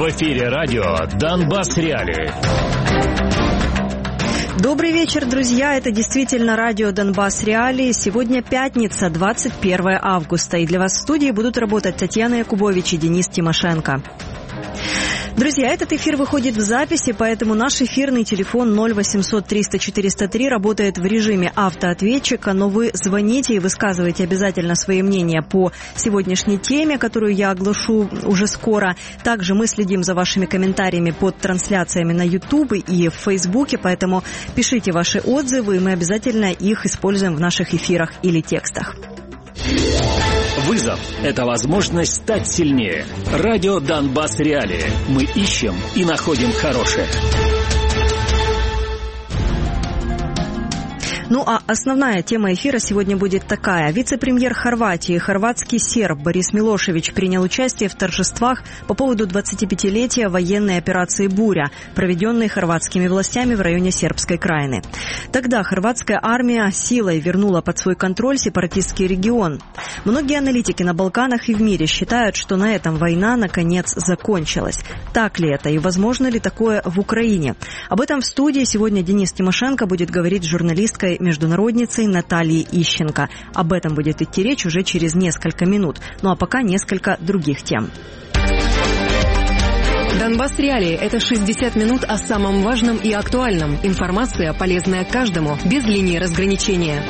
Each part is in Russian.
В эфире радио «Донбасс Реалии». Добрый вечер, друзья. Это действительно радио «Донбасс Реалии». Сегодня пятница, 21 августа. И для вас в студии будут работать Татьяна Якубович и Денис Тимошенко. Друзья, этот эфир выходит в записи, поэтому наш эфирный телефон 0800 300 403 работает в режиме автоответчика, но вы звоните и высказывайте обязательно свои мнения по сегодняшней теме, которую я оглашу уже скоро. Также мы следим за вашими комментариями под трансляциями на YouTube и в Фейсбуке, поэтому пишите ваши отзывы, и мы обязательно их используем в наших эфирах или текстах. Вызов – это возможность стать сильнее. Радио «Донбасс Реалии». Мы ищем и находим хорошее. Ну а основная тема эфира сегодня будет такая. Вице-премьер Хорватии, хорватский серб Борис Милошевич принял участие в торжествах по поводу 25-летия военной операции «Буря», проведенной хорватскими властями в районе Сербской Краины. Тогда хорватская армия силой вернула под свой контроль сепаратистский регион. Многие аналитики на Балканах и в мире считают, что на этом война наконец закончилась. Так ли это и возможно ли такое в Украине? Об этом в студии сегодня Денис Тимошенко будет говорить с журналисткой международницей Натальей Ищенко. Об этом будет идти речь уже через несколько минут. Ну а пока несколько других тем. Донбасс Реалии – это 60 минут о самом важном и актуальном. Информация, полезная каждому, без линии разграничения.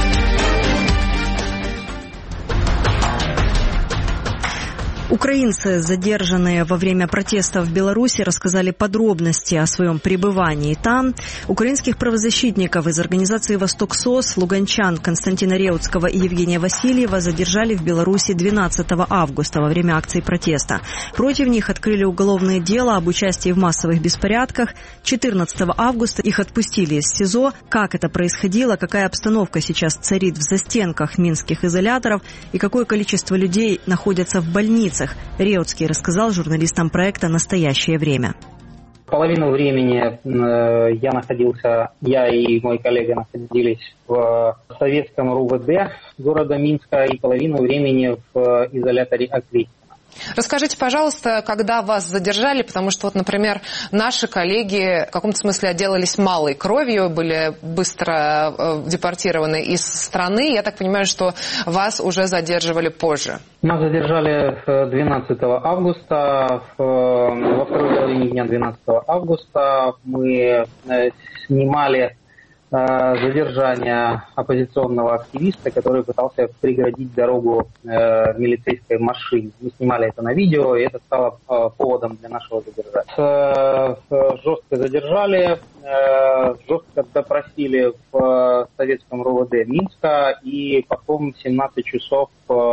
Украинцы, задержанные во время протестов в Беларуси, рассказали подробности о своем пребывании там. Украинских правозащитников из организации «Восток-СОС», луганчан Константина Реутского и Евгения Васильева задержали в Беларуси 12 августа во время акции протеста. Против них открыли уголовное дело об участии в массовых беспорядках. 14 августа их отпустили из СИЗО. Как это происходило, какая обстановка сейчас царит в застенках минских изоляторов и какое количество людей находятся в больницах, Реутский рассказал журналистам проекта «Настоящее время». Половину времени я и мой коллега находились в советском РУВД города Минска и половину времени в изоляторе Аквитина. Расскажите, пожалуйста, когда вас задержали, потому что, вот, например, наши коллеги в каком-то смысле отделались малой кровью, были быстро депортированы из страны. Я так понимаю, что вас уже задерживали позже. Нас задержали 12 августа. Во второй половине дня 12 августа мы снимали задержание оппозиционного активиста, который пытался преградить дорогу милицейской машине. Мы снимали это на видео, и это стало поводом для нашего задержания. Жестко задержали, жестко допросили в советском РУВД Минска, и потом 17 часов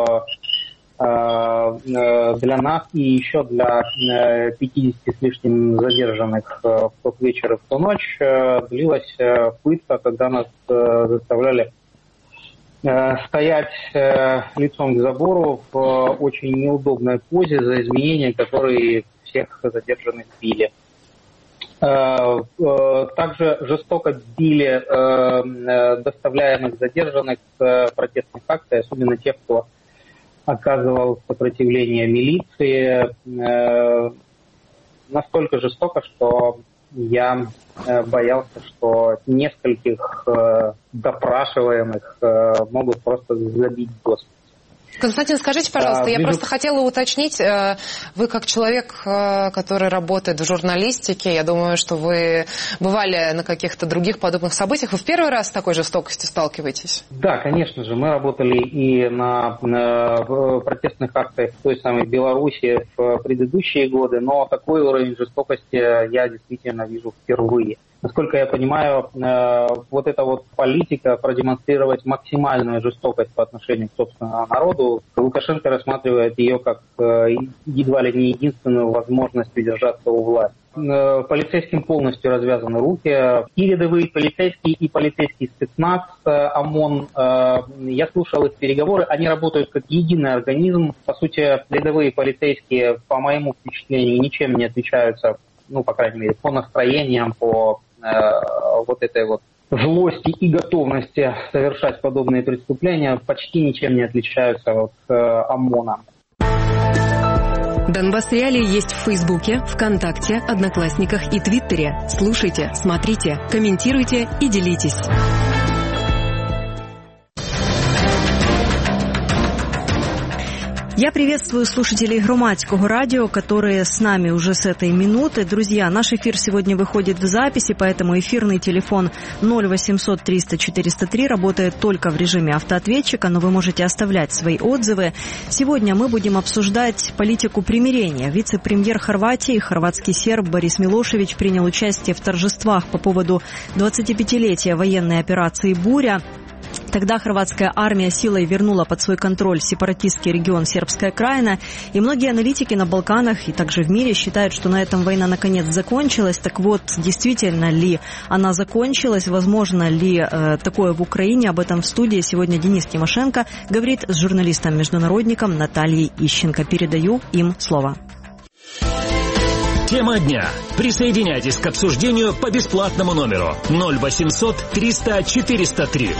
для нас и еще для 50 с лишним задержанных в тот вечер и в ту ночь длилась пытка, когда нас заставляли стоять лицом к забору в очень неудобной позе за изменения, которые всех задержанных били. Также жестоко били доставляемых задержанных с протестных акций, особенно тех, кто оказывал сопротивление милиции, настолько жестоко, что я боялся, что нескольких допрашиваемых могут просто забить до смерти. Константин, скажите, пожалуйста, я просто хотела уточнить, вы как человек, который работает в журналистике, я думаю, что вы бывали на каких-то других подобных событиях, вы в первый раз с такой жестокостью сталкиваетесь? Да, конечно же, мы работали и на протестных акциях в той самой Беларуси в предыдущие годы, но такой уровень жестокости я действительно вижу впервые. Насколько я понимаю, вот эта вот политика продемонстрировать максимальную жестокость по отношению к собственному народу, Лукашенко рассматривает ее как едва ли не единственную возможность удержаться у власти. Полицейским полностью развязаны руки. И рядовые полицейские, и полицейский спецназ ОМОН. Я слушал их переговоры, они работают как единый организм. По сути, рядовые полицейские, по моему впечатлению, ничем не отличаются, ну, по крайней мере, по настроениям, по вот этой вот злости и готовности совершать подобные преступления, почти ничем не отличаются от ОМОНа. Донбасс Реалии есть в Фейсбуке, ВКонтакте, Одноклассниках и Твиттере. Слушайте, смотрите, комментируйте и делитесь. Я приветствую слушателей Громадского радио, которые с нами уже с этой минуты. Друзья, наш эфир сегодня выходит в записи, поэтому эфирный телефон 0800 300 403 работает только в режиме автоответчика, но вы можете оставлять свои отзывы. Сегодня мы будем обсуждать политику примирения. Вице-премьер Хорватии, хорватский серб Борис Милошевич принял участие в торжествах по поводу 25-летия военной операции «Буря». Тогда хорватская армия силой вернула под свой контроль сепаратистский регион Сербская Краина, и многие аналитики на Балканах и также в мире считают, что на этом война наконец закончилась. Так вот, действительно ли она закончилась, возможно ли такое в Украине? Об этом в студии сегодня Денис Тимошенко говорит с журналистом-международником Натальей Ищенко. Передаю им слово. Тема дня. Присоединяйтесь к обсуждению по бесплатному номеру 0800 300 403.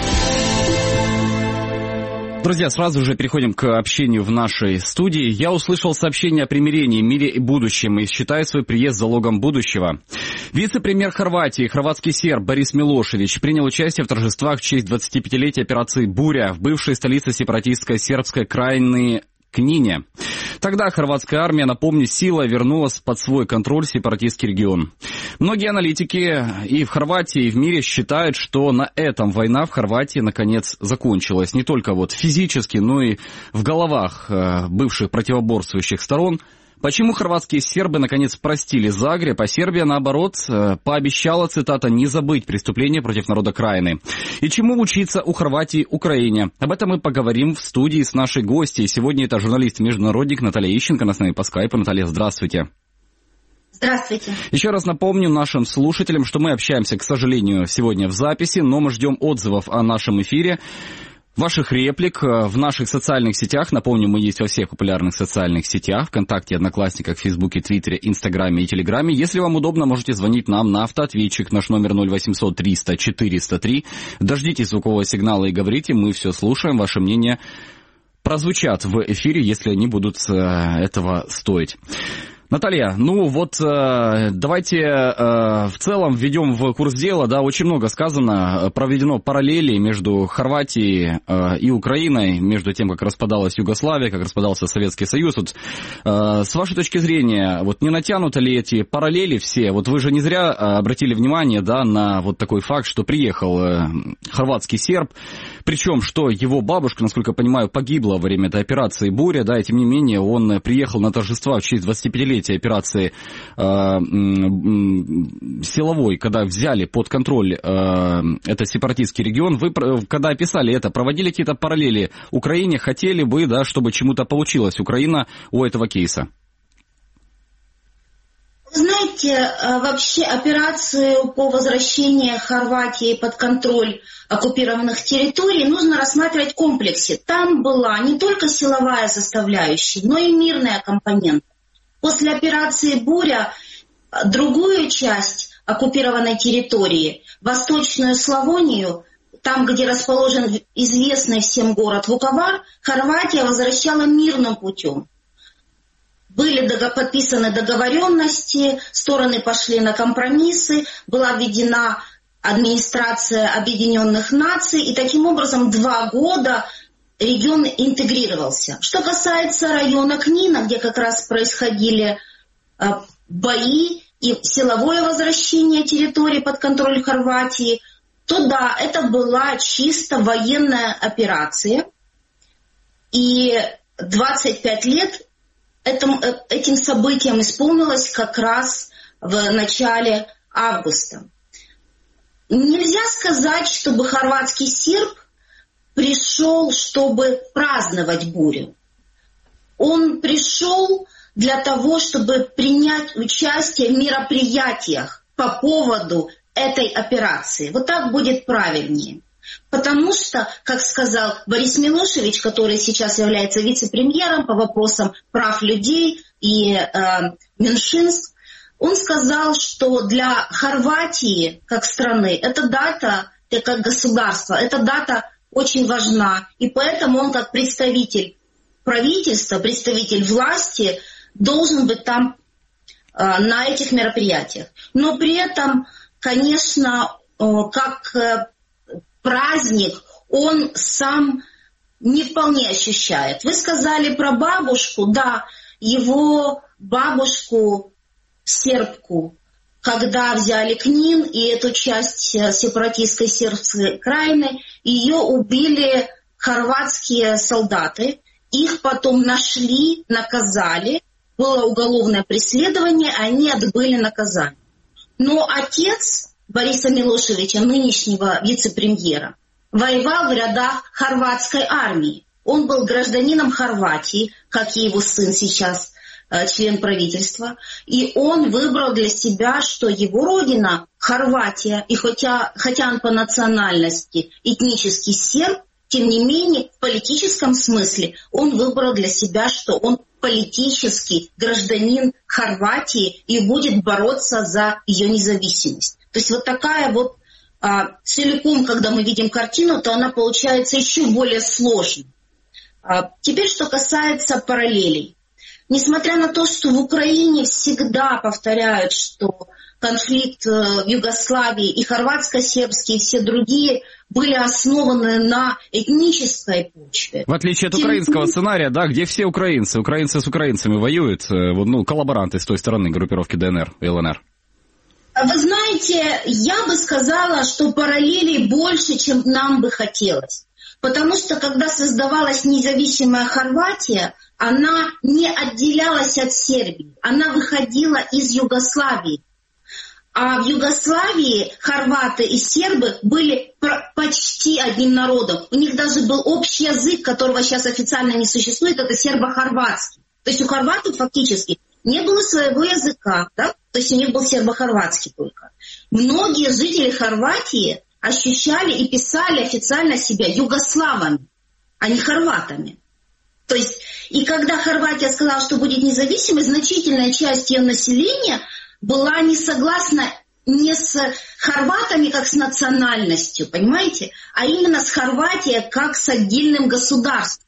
Друзья, сразу же переходим к общению в нашей студии. Я услышал сообщение о примирении, мире и будущем и считаю свой приезд залогом будущего. Вице-премьер Хорватии, хорватский серб Борис Милошевич принял участие в торжествах в честь 25-летия операции «Буря» в бывшей столице сепаратистской Сербской Краины Книне. Тогда хорватская армия, напомню, силой вернула под свой контроль сепаратистский регион. Многие аналитики и в Хорватии, и в мире считают, что на этом война в Хорватии наконец закончилась. Не только вот физически, но и в головах бывших противоборствующих сторон. Почему хорватские сербы наконец простили Загреб, а Сербия, наоборот, пообещала, цитата, «не забыть преступления против народа Краины». И чему учиться у Хорватии Украине? Об этом мы поговорим в студии с нашей гостьей. Сегодня это журналист-международник Наталья Ищенко, она с нами по скайпу. Наталья, здравствуйте. Здравствуйте. Еще раз напомню нашим слушателям, что мы общаемся, к сожалению, сегодня в записи, но мы ждем отзывов о нашем эфире. Ваших реплик в наших социальных сетях. Напомню, мы есть во всех популярных социальных сетях. ВКонтакте, Одноклассниках, Фейсбуке, Твиттере, Инстаграме и Телеграме. Если вам удобно, можете звонить нам на автоответчик. Наш номер 0800 300 403. Дождитесь звукового сигнала и говорите. Мы все слушаем. Ваше мнение прозвучат в эфире, если они будут этого стоить. Наталья, ну вот давайте в целом введем в курс дела, да, очень много сказано, проведено параллели между Хорватией и Украиной, между тем, как распадалась Югославия, как распадался Советский Союз. Вот, с вашей точки зрения, вот не натянуты ли эти параллели все? Вот вы же не зря обратили внимание, да, на вот такой факт, что приехал хорватский серб, причем, что его бабушка, насколько я понимаю, погибла во время этой операции «Буря», да, и тем не менее он приехал на торжества в честь 25-летия операции силовой, когда взяли под контроль этот сепаратистский регион. Вы, когда описали это, проводили какие-то параллели Украине? Хотели бы, да, чтобы чему-то получилось Украина у этого кейса? Знаете, вообще операцию по возвращению Хорватии под контроль оккупированных территорий нужно рассматривать в комплексе. Там была не только силовая составляющая, но и мирная компонента. После операции «Буря» другую часть оккупированной территории, Восточную Славонию, там, где расположен известный всем город Вуковар, Хорватия возвращала мирным путем. Были подписаны договоренности, стороны пошли на компромиссы, была введена администрация Объединенных Наций, и таким образом 2 года регион интегрировался. Что касается района Книна, где как раз происходили бои и силовое возвращение территории под контроль Хорватии, то да, это была чисто военная операция. И 25 лет этим событием исполнилось как раз в начале августа. Нельзя сказать, чтобы хорватский серб пришел, чтобы праздновать бурю. Он пришел для того, чтобы принять участие в мероприятиях по поводу этой операции. Вот так будет правильнее. Потому что, как сказал Борис Милошевич, который сейчас является вице-премьером по вопросам прав людей и меньшинств, он сказал, что для Хорватии как страны эта дата, как государства, эта дата очень важна. И поэтому он как представитель правительства, представитель власти должен быть там на этих мероприятиях. Но при этом, конечно, как праздник, он сам не вполне ощущает. Вы сказали про бабушку, да, его бабушку, сербку, когда взяли Книн и эту часть сепаратистской сербской крайны, ее убили хорватские солдаты, их потом нашли, наказали, было уголовное преследование, они отбыли наказание. Но отец Бориса Милошевича, нынешнего вице-премьера, воевал в рядах хорватской армии. Он был гражданином Хорватии, как и его сын сейчас, член правительства. И он выбрал для себя, что его родина Хорватия, и хотя он по национальности этнический серб, тем не менее, в политическом смысле он выбрал для себя, что он политический гражданин Хорватии и будет бороться за ее независимость. То есть вот такая вот целиком, когда мы видим картину, то она получается еще более сложной. Теперь, что касается параллелей. Несмотря на то, что в Украине всегда повторяют, что конфликт в Югославии и хорватско-сербский, и все другие были основаны на этнической почве. В отличие от украинского сценария, да, где все украинцы с украинцами воюют, коллаборанты с той стороны группировки ДНР и ЛНР. Вы знаете, я бы сказала, что параллелей больше, чем нам бы хотелось. Потому что, когда создавалась независимая Хорватия, она не отделялась от Сербии, она выходила из Югославии. А в Югославии хорваты и сербы были почти одним народом. У них даже был общий язык, которого сейчас официально не существует, это сербо-хорватский. То есть у хорватов фактически не было своего языка, да? То есть у них был сербо-хорватский только. Многие жители Хорватии ощущали и писали официально себя югославами, а не хорватами. То есть, и когда Хорватия сказала, что будет независимой, значительная часть ее населения была не согласна не с хорватами как с национальностью, понимаете, а именно с Хорватией как с отдельным государством.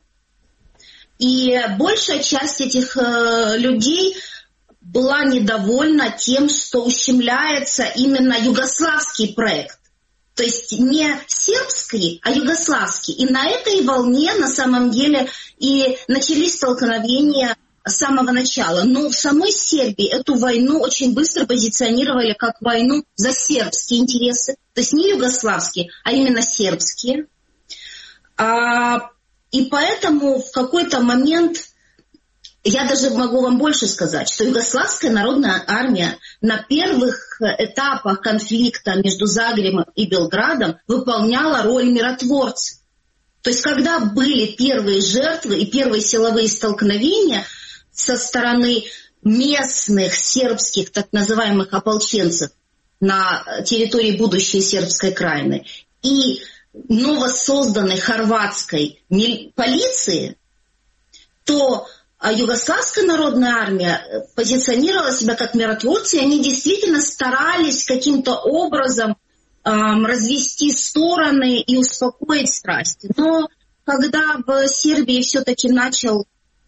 И большая часть этих людей была недовольна тем, что ущемляется именно югославский проект. То есть не сербский, а югославский. И на этой волне на самом деле и начались столкновения с самого начала. Но в самой Сербии эту войну очень быстро позиционировали как войну за сербские интересы. То есть не югославские, а именно сербские. И поэтому в какой-то момент, я даже могу вам больше сказать, что Югославская народная армия на первых этапах конфликта между Загребом и Белградом выполняла роль миротворца. То есть когда были первые жертвы и первые силовые столкновения со стороны местных сербских так называемых ополченцев на территории будущей сербской крайны и новосозданной хорватской полиции, то Югославская народная армия позиционировала себя как миротворцы, и они действительно старались каким-то образом развести стороны и успокоить страсти. Но когда в Сербии все-таки начал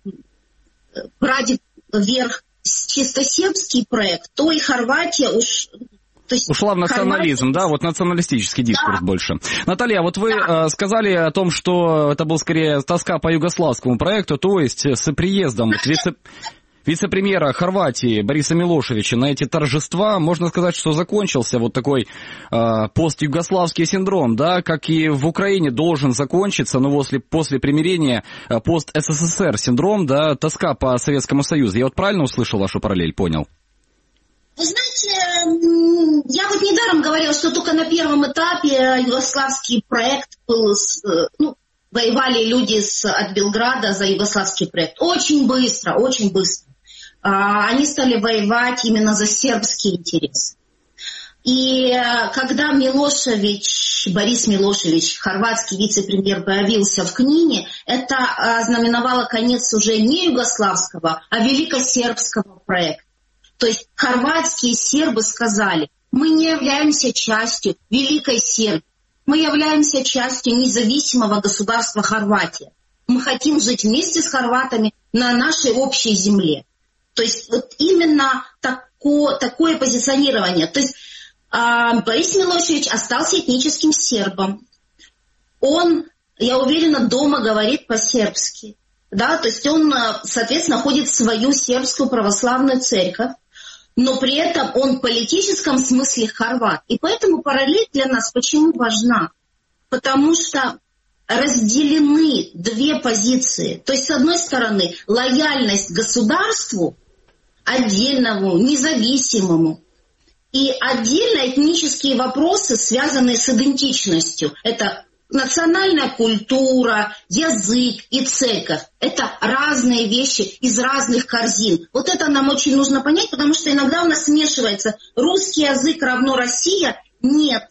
брать вверх чисто сербский проект, то и Хорватия ушла в национализм, да, вот националистический дискурс больше. Наталья, вот вы сказали о том, что это был скорее тоска по югославскому проекту, то есть с приездом вице-премьера Хорватии Бориса Милошевича на эти торжества, можно сказать, что закончился вот такой постюгославский синдром, да, как и в Украине должен закончиться, но после примирения пост-СССР синдром, да, тоска по Советскому Союзу. Я вот правильно услышал вашу параллель, понял? Вы знаете, я вот недаром говорила, что только на первом этапе югославский проект был, воевали люди от Белграда за югославский проект. Очень быстро, очень быстро. Они стали воевать именно за сербские интересы. И когда Борис Милошевич, хорватский вице-премьер, появился в Книне, это ознаменовало конец уже не югославского, а великосербского проекта. То есть хорватские сербы сказали, мы не являемся частью Великой Сербии, мы являемся частью независимого государства Хорватия. Мы хотим жить вместе с хорватами на нашей общей земле. То есть вот именно такое позиционирование. То есть Борис Милошевич остался этническим сербом. Он, я уверена, дома говорит по-сербски. Да? То есть он, соответственно, ходит в свою сербскую православную церковь, но при этом он в политическом смысле хорват. И поэтому параллель для нас почему важна? Потому что разделены две позиции. То есть, с одной стороны, лояльность государству, отдельному, независимому, и отдельно этнические вопросы, связанные с идентичностью. Это национальная культура, язык и церковь. Это разные вещи из разных корзин. Вот это нам очень нужно понять, потому что иногда у нас смешивается русский язык равно Россия. Нет.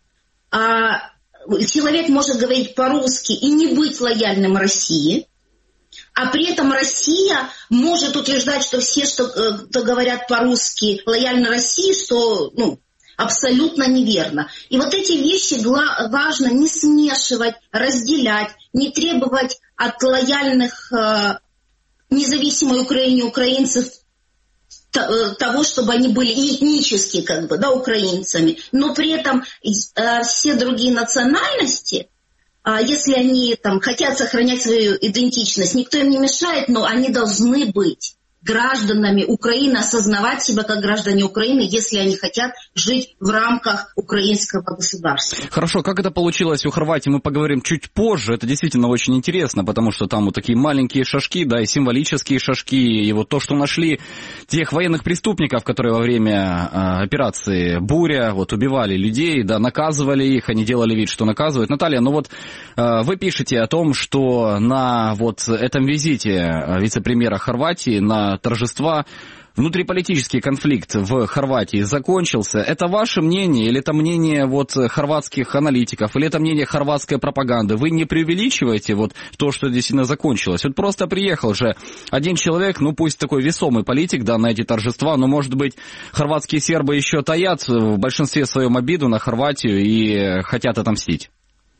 Человек может говорить по-русски и не быть лояльным России, а при этом Россия может утверждать, что все, кто говорят по-русски, лояльны России, что абсолютно неверно. И вот эти вещи важно не смешивать, разделять, не требовать от лояльных независимой Украине украинцев того, чтобы они были этнически, украинцами. Но при этом все другие национальности, если они хотят сохранять свою идентичность, никто им не мешает, но они должны быть гражданами Украины, осознавать себя как граждане Украины, если они хотят жить в рамках украинского государства. Хорошо, как это получилось у Хорватии, мы поговорим чуть позже. Это действительно очень интересно, потому что там вот такие маленькие шажки, да, и символические шажки, и вот то, что нашли тех военных преступников, которые во время операции «Буря» убивали людей, да, наказывали их, они делали вид, что наказывают. Наталья, вы пишете о том, что на этом визите вице-премьера Хорватии на торжества внутриполитический конфликт в Хорватии закончился. Это ваше мнение или это мнение хорватских аналитиков, или это мнение хорватской пропаганды? Вы не преувеличиваете то, что действительно закончилось? Просто приехал же один человек, пусть такой весомый политик, да, на эти торжества, но, может быть, хорватские сербы еще таят в большинстве своем обиду на Хорватию и хотят отомстить?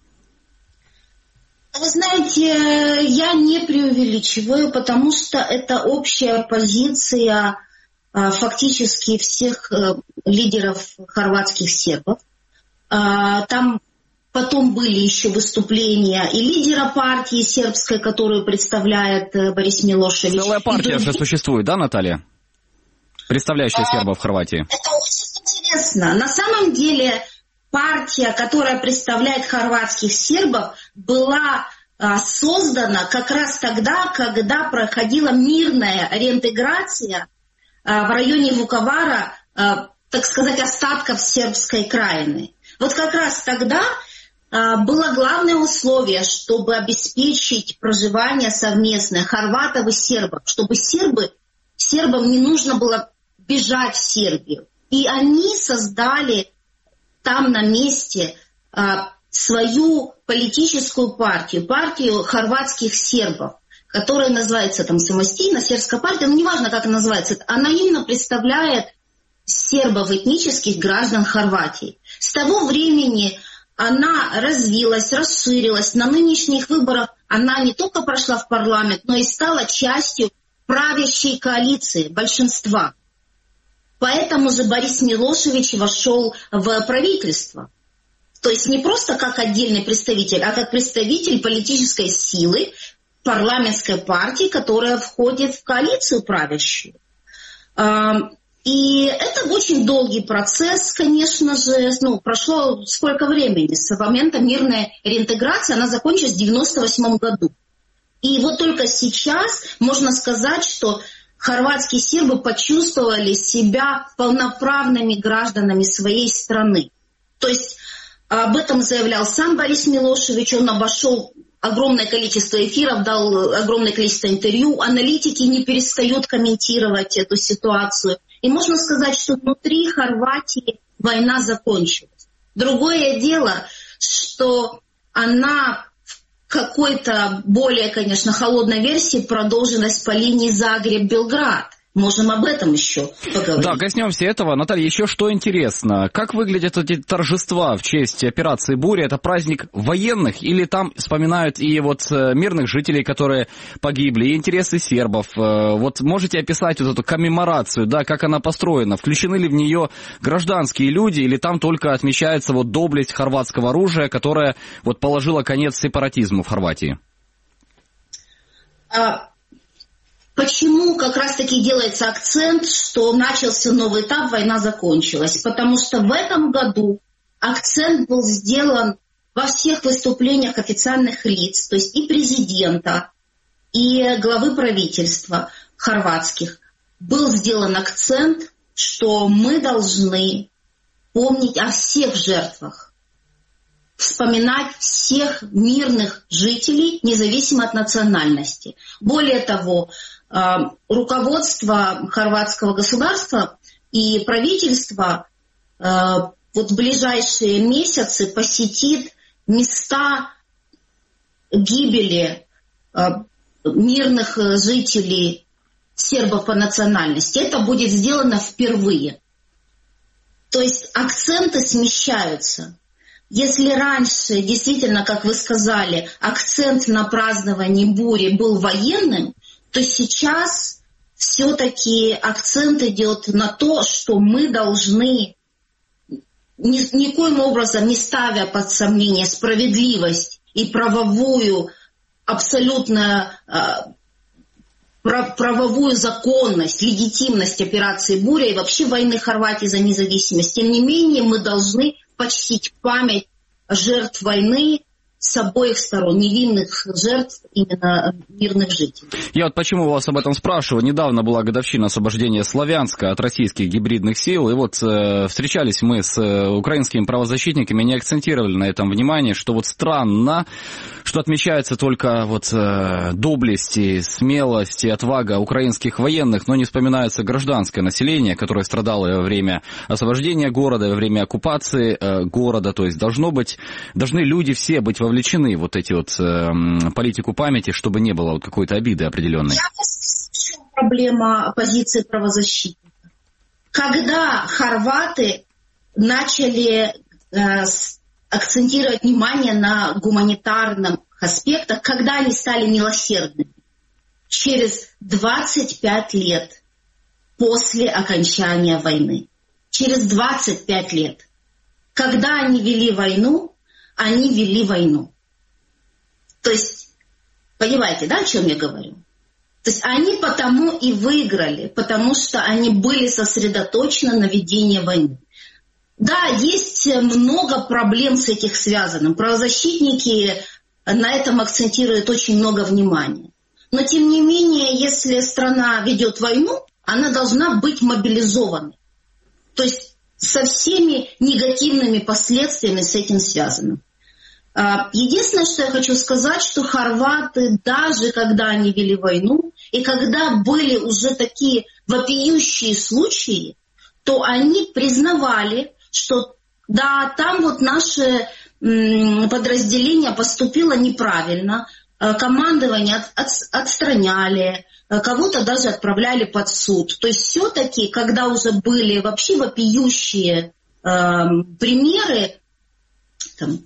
Вы знаете, я не преувеличиваю, потому что это общая позиция фактически всех лидеров хорватских сербов. Там потом были еще выступления и лидера партии сербской, которую представляет Борис Милошевич. Целая партия же существует, да, Наталья? Представляющая сербов в Хорватии. Это очень интересно. На самом деле партия, которая представляет хорватских сербов, была создана как раз тогда, когда проходила мирная реинтеграция в районе Вуковара, так сказать, остатков сербской крайины. Вот как раз тогда было главное условие, чтобы обеспечить проживание совместное хорватов и сербов, чтобы сербам не нужно было бежать в Сербию. И они создали там на месте свою политическую партию хорватских сербов, которая называется самостоятельно сербская партия, но неважно, как она называется, она именно представляет сербов этнических граждан Хорватии. С того времени она развилась, расширилась. На нынешних выборах она не только прошла в парламент, но и стала частью правящей коалиции, большинства. Поэтому же Борис Милошевич вошел в правительство. То есть не просто как отдельный представитель, а как представитель политической силы, парламентской партии, которая входит в коалицию правящую. И это очень долгий процесс, конечно же. Прошло сколько времени? С момента мирной реинтеграции она закончилась в 1998 году. И только сейчас можно сказать, что хорватские сербы почувствовали себя полноправными гражданами своей страны. То есть об этом заявлял сам Борис Милошевич, он обошел огромное количество эфиров, дал огромное количество интервью, аналитики не перестают комментировать эту ситуацию. И можно сказать, что внутри Хорватии война закончилась. Другое дело, что она в какой-то более, конечно, холодной версии продолжилась по линии Загреб-Белград. Можем об этом еще поговорить. Да, коснемся этого. Наталья, еще что интересно. Как выглядят эти торжества в честь операции «Буря»? Это праздник военных или там вспоминают и вот мирных жителей, которые погибли, и интересы сербов? Вот можете описать вот эту коммеморацию, да, как она построена? Включены ли в нее гражданские люди или там только отмечается вот доблесть хорватского оружия, которое вот положило конец сепаратизму в Хорватии? Почему как раз-таки делается акцент, что начался новый этап, война закончилась? Потому что в этом году акцент был сделан во всех выступлениях официальных лиц, то есть и президента, и главы правительства хорватских. Был сделан акцент, что мы должны помнить о всех жертвах, вспоминать всех мирных жителей, независимо от национальности. Более того, руководство хорватского государства и правительство вот в ближайшие месяцы посетит места гибели мирных жителей сербов по национальности. Это будет сделано впервые. То есть акценты смещаются. Если раньше, действительно, как вы сказали, акцент на праздновании бури был военным, то сейчас все-таки акцент идет на то, что мы должны, никоим образом не ставя под сомнение справедливость и правовую, абсолютно правовую законность, легитимность операции «Буря» и вообще войны Хорватии за независимость. Тем не менее, мы должны почтить память жертв войны с обоих сторон, невинных жертв, именно мирных жителей. Я вот почему вас об этом спрашиваю. Недавно была годовщина освобождения Славянска от российских гибридных сил, и вот встречались мы с украинскими правозащитниками, они акцентировали на этом внимание, что вот странно, что отмечается только вот доблесть, смелость и отвага украинских военных, но не вспоминается гражданское население, которое страдало во время освобождения города, во время оккупации города. То есть должны люди все быть вовлечены в вот эти вот политику памяти, чтобы не было вот какой-то обиды определенной. Я слышу проблема оппозиции правозащитников. Когда хорваты начали акцентировать внимание на гуманитарных аспектах, когда они стали милосердными? Через 25 лет после окончания войны. Через 25 лет. Когда они вели войну, они вели войну. То есть, понимаете, да, о чем я говорю? То есть они потому и выиграли, потому что они были сосредоточены на ведении войны. Да, есть много проблем с этим связанным. Правозащитники на этом акцентируют очень много внимания. Но тем не менее, если страна ведет войну, она должна быть мобилизованной. То есть со всеми негативными последствиями с этим связанным. Единственное, что я хочу сказать, что хорваты, даже когда они вели войну, и когда были уже такие вопиющие случаи, то они признавали, что да, там вот наше подразделение поступило неправильно, командование отстраняли, кого-то даже отправляли под суд. То есть все-таки, когда уже были вообще вопиющие примеры, там,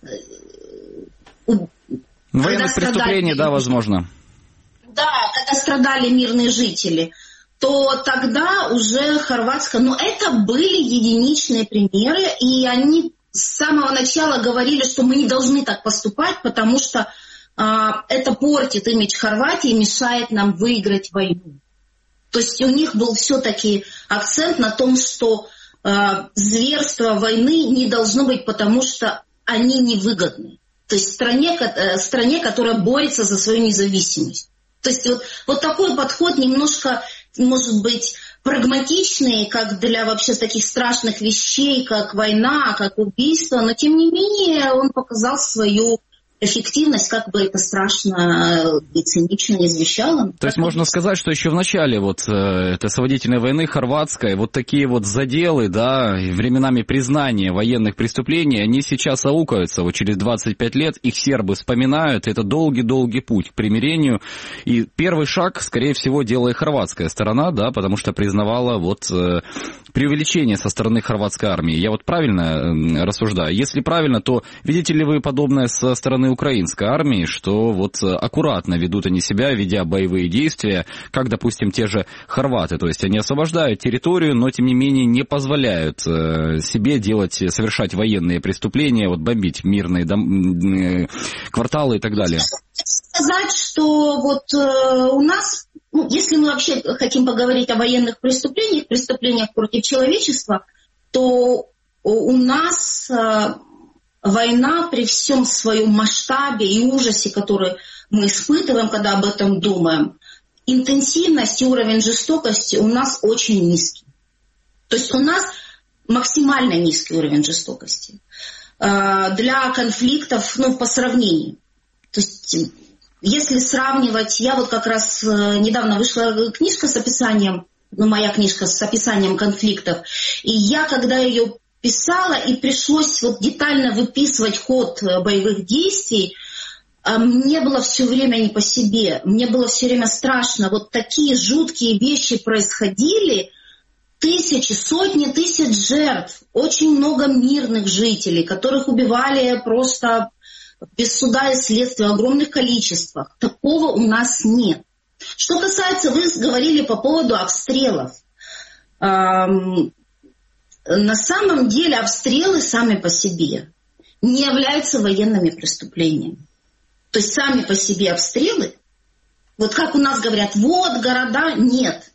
военных преступлений, да, возможно. Да, когда страдали мирные жители, то тогда уже хорватская... Но это были единичные примеры, и они с самого начала говорили, что мы не должны так поступать, потому что это портит имидж Хорватии и мешает нам выиграть войну. То есть у них был все-таки акцент на том, что зверство войны не должно быть, потому что они невыгодны. То есть стране, которая борется за свою независимость. То есть вот такой подход немножко, может быть, прагматичный, как для вообще таких страшных вещей, как война, как убийство, но тем не менее он показал свою эффективность, как бы это страшно и цинично не звучало. То есть можно сказать, что еще в начале этой освободительной войны хорватской вот такие вот заделы, да, временами признания военных преступлений, они сейчас аукаются. Вот через 25 лет их сербы вспоминают. Это долгий-долгий путь к примирению. И первый шаг, скорее всего, делает хорватская сторона, да, потому что признавала преувеличение со стороны хорватской армии. Я вот правильно рассуждаю? Если правильно, то видите ли вы подобное со стороны украинской армии, что аккуратно ведут они себя, ведя боевые действия, как, допустим, те же хорваты. То есть они освобождают территорию, но, тем не менее, не позволяют себе совершать военные преступления, бомбить мирные кварталы и так далее. Сказать, что у нас, если мы вообще хотим поговорить о военных преступлениях против человечества, то у нас война при всем своем масштабе и ужасе, который мы испытываем, когда об этом думаем, интенсивность и уровень жестокости у нас очень низкий. То есть у нас максимально низкий уровень жестокости для конфликтов, по сравнению. То есть если сравнивать, я как раз недавно вышла книжка с описанием, моя книжка с описанием конфликтов, и я, когда ее писала, и пришлось детально выписывать ход боевых действий, мне было все время не по себе, мне было все время страшно. Такие жуткие вещи происходили, сотни тысяч жертв, очень много мирных жителей, которых убивали просто без суда и следствия в огромных количествах. Такого у нас нет. Что касается, вы говорили по поводу обстрелов. На самом деле обстрелы сами по себе не являются военными преступлениями. То есть сами по себе обстрелы, как у нас говорят, города, нет.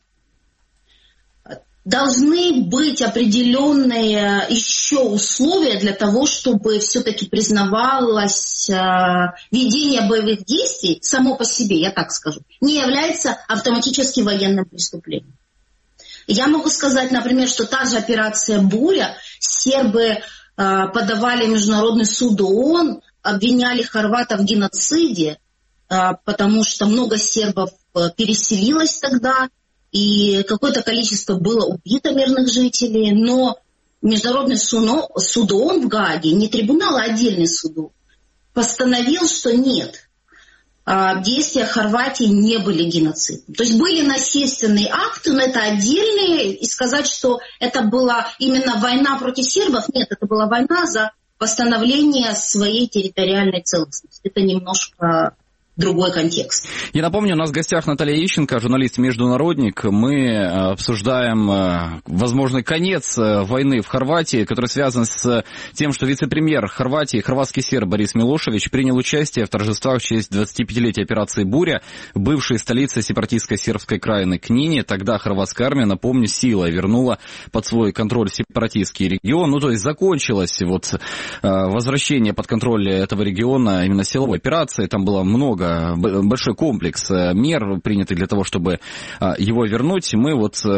Должны быть определенные еще условия для того, чтобы все-таки признавалось ведение боевых действий само по себе, я так скажу, не является автоматически военным преступлением. Я могу сказать, например, что та же операция «Буря», сербы подавали в Международный суд ООН, обвиняли хорватов в геноциде, потому что много сербов переселилось тогда, и какое-то количество было убито мирных жителей, но Международный суд ООН в Гааге, не трибунал, а отдельный суд, постановил, что нет, действия Хорватии не были геноцидом. То есть были насильственные акты, но это отдельные, и сказать, что это была именно война против сербов, нет, это была война за восстановление своей территориальной целостности. Это немножко другой контекст. Я напомню, у нас в гостях Наталья Ищенко, журналист-международник. Мы обсуждаем возможный конец войны в Хорватии, который связан с тем, что вице-премьер Хорватии, хорватский серб Борис Милошевич, принял участие в торжествах в честь 25-летия операции «Буря», бывшей столицы сепаратистской сербской краины Книни. Тогда хорватская армия, напомню, силой вернула под свой контроль сепаратистский регион. То есть закончилось возвращение под контроль этого региона именно силовой операции. Там было большой комплекс мер, принятых для того, чтобы его вернуть. Мы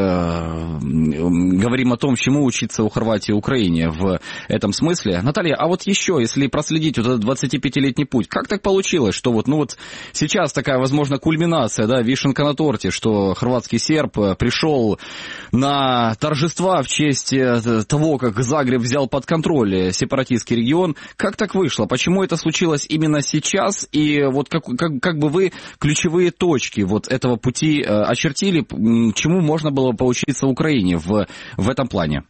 говорим о том, чему учиться у Хорватии и Украине в этом смысле. Наталья, а еще, если проследить этот 25-летний путь, как так получилось, что сейчас такая, возможно, кульминация, вишенка на торте, что хорватский серб пришел на торжества в честь того, как Загреб взял под контроль сепаратистский регион. Как так вышло? Почему это случилось именно сейчас? И как бы вы ключевые точки этого пути очертили, чему можно было поучиться Украине в этом плане?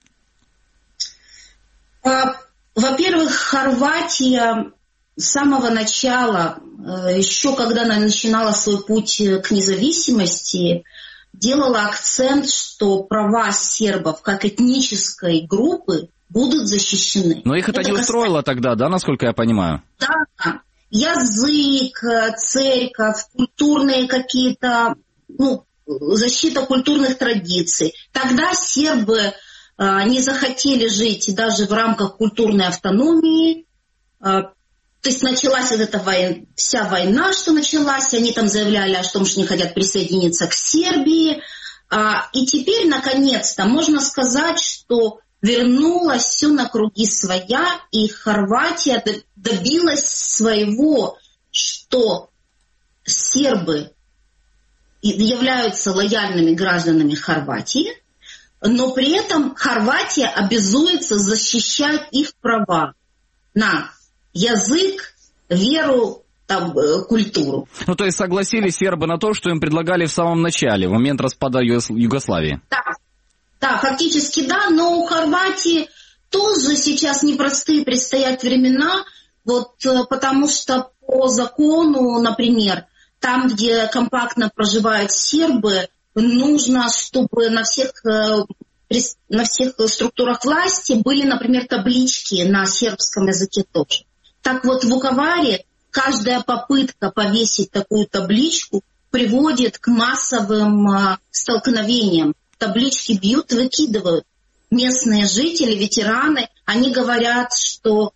Во-первых, Хорватия с самого начала, еще когда она начинала свой путь к независимости, делала акцент, что права сербов как этнической группы будут защищены. Но их это не устроило тогда, насколько я понимаю? Да. Язык, церковь, культурные какие-то, защита культурных традиций. Тогда сербы не захотели жить даже в рамках культурной автономии. То есть началась вся война, что началась, они там заявляли о том, что не хотят присоединиться к Сербии. И теперь, наконец-то, можно сказать, что вернулось все на круги своя, и Хорватия добилась своего, что сербы являются лояльными гражданами Хорватии, но при этом Хорватия обязуется защищать их права на язык, веру, там, культуру. Ну, то есть согласились сербы на то, что им предлагали в самом начале, в момент распада Югославии? Да, фактически да, но у Хорватии тоже сейчас непростые предстоят времена, вот, потому что по закону, например, там, где компактно проживают сербы, нужно, чтобы на всех структурах власти были, например, таблички на сербском языке тоже. Так вот, в Вуковаре каждая попытка повесить такую табличку приводит к массовым столкновениям. Таблички бьют, выкидывают. Местные жители, ветераны, они говорят, что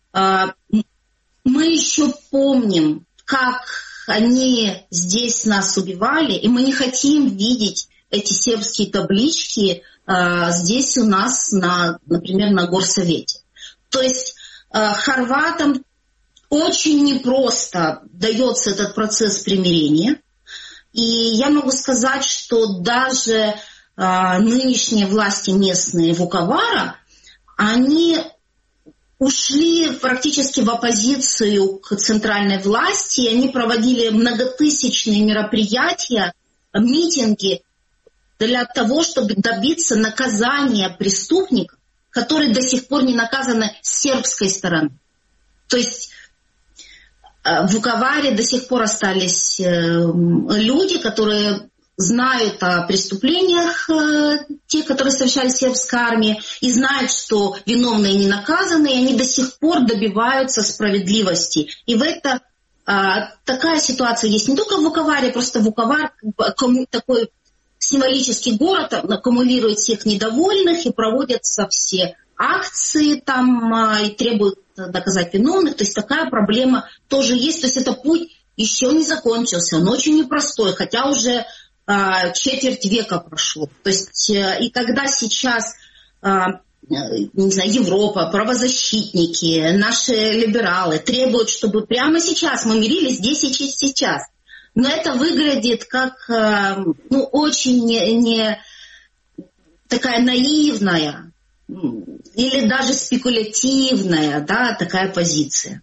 мы еще помним, как они здесь нас убивали, и мы не хотим видеть эти сербские таблички здесь у нас, например, на горсовете. То есть хорватам очень непросто дается этот процесс примирения. И я могу сказать, что даже нынешние власти местные Вуковара, они ушли практически в оппозицию к центральной власти. Они проводили многотысячные мероприятия, митинги для того, чтобы добиться наказания преступников, которые до сих пор не наказаны с сербской стороны. То есть в Вуковаре до сих пор остались люди, которые знают о преступлениях, те, которые совершали сербская армия, и знают, что виновные не наказаны, и они до сих пор добиваются справедливости. И в это такая ситуация есть не только в Вуковаре, просто Вуковар такой символический город, аккумулирует всех недовольных, и проводятся все акции там, и требуют доказать виновных. То есть такая проблема тоже есть. То есть этот путь еще не закончился, он очень непростой, хотя уже четверть века прошло. То есть и когда сейчас не знаю, Европа, правозащитники, наши либералы требуют, чтобы прямо сейчас мы мирились здесь и сейчас, но это выглядит как очень не такая наивная или даже спекулятивная, да, такая позиция.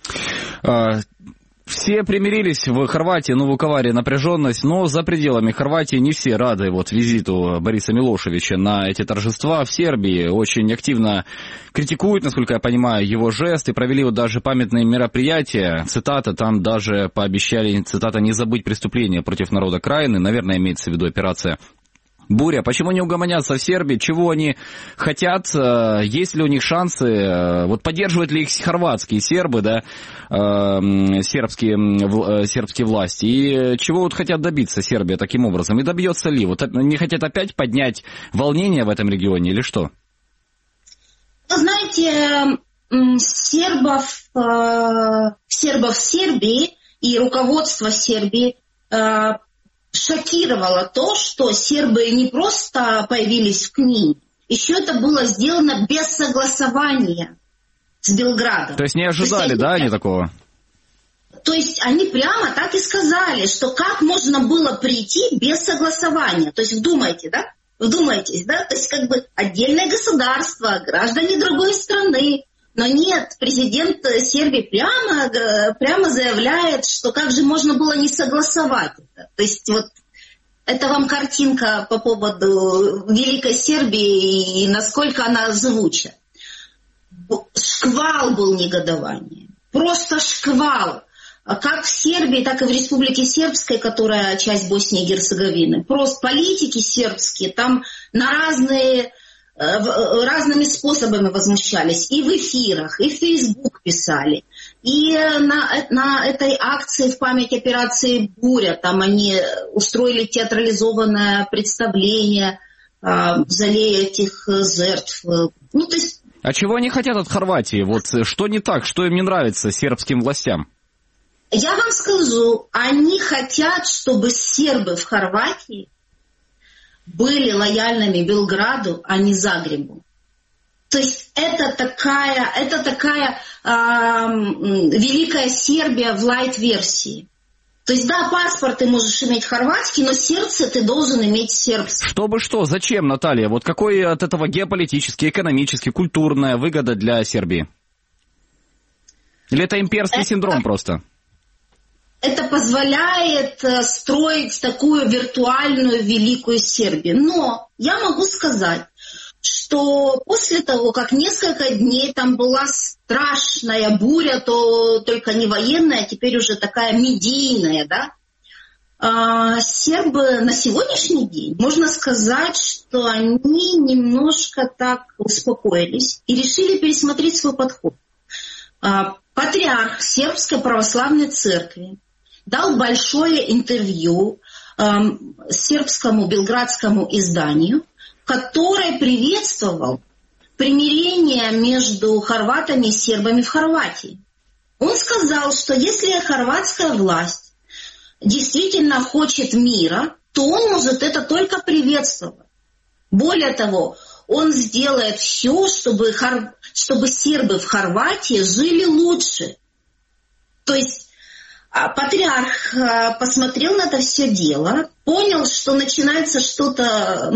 Все примирились в Хорватии, в Вуковаре напряженность, но за пределами Хорватии не все рады визиту Бориса Милошевича на эти торжества. В Сербии очень активно критикуют, насколько я понимаю, его жест, и провели даже памятные мероприятия. Цитата, там даже пообещали, цитата, не забыть преступления против народа Краины, наверное, имеется в виду операция «Буря». Почему не угомонятся в Сербии? Чего они хотят? Есть ли у них шансы? Поддерживают ли их хорватские сербы, да, сербские власти? И чего хотят добиться Сербия таким образом? И добьется ли? Они хотят опять поднять волнение в этом регионе или что? Вы знаете, сербов в Сербии и руководство Сербии шокировало то, что сербы не просто появились в книге, еще это было сделано без согласования с Белградом. То есть не ожидали, да, они такого? То есть они прямо так и сказали, что как можно было прийти без согласования. То есть вдумайтесь, да? То есть как бы отдельное государство, граждане другой страны. Но нет, президент Сербии прямо заявляет, что как же можно было не согласовать это. То есть это вам картинка по поводу Великой Сербии и насколько она живуча. Шквал был негодования, просто шквал. Как в Сербии, так и в Республике Сербской, которая часть Боснии и Герцеговины. Просто политики сербские там разными способами возмущались. И в эфирах, и в Facebook писали. И на этой акции в память операции «Буря» там они устроили театрализованное представление, жалея этих жертв. То есть... А чего они хотят от Хорватии? Что не так? Что им не нравится сербским властям? Я вам скажу, они хотят, чтобы сербы в Хорватии были лояльными Белграду, а не Загребу. То есть это такая Великая Сербия в лайт-версии. То есть, да, паспорт ты можешь иметь хорватский, но сердце ты должен иметь сербское. Чтобы что? Зачем, Наталья? Вот какой от этого геополитический, экономический, культурная выгода для Сербии? Или это имперский синдром просто? Это позволяет строить такую виртуальную Великую Сербию. Но я могу сказать, что после того, как несколько дней там была страшная буря, то только не военная, а теперь уже такая медийная, да, сербы на сегодняшний день, можно сказать, что они немножко так успокоились и решили пересмотреть свой подход. Патриарх Сербской православной церкви дал большое интервью сербскому белградскому изданию, который приветствовал примирение между хорватами и сербами в Хорватии. Он сказал, что если хорватская власть действительно хочет мира, то он может это только приветствовать. Более того, он сделает все, чтобы сербы в Хорватии жили лучше. То есть патриарх посмотрел на это все дело, понял, что начинается что-то,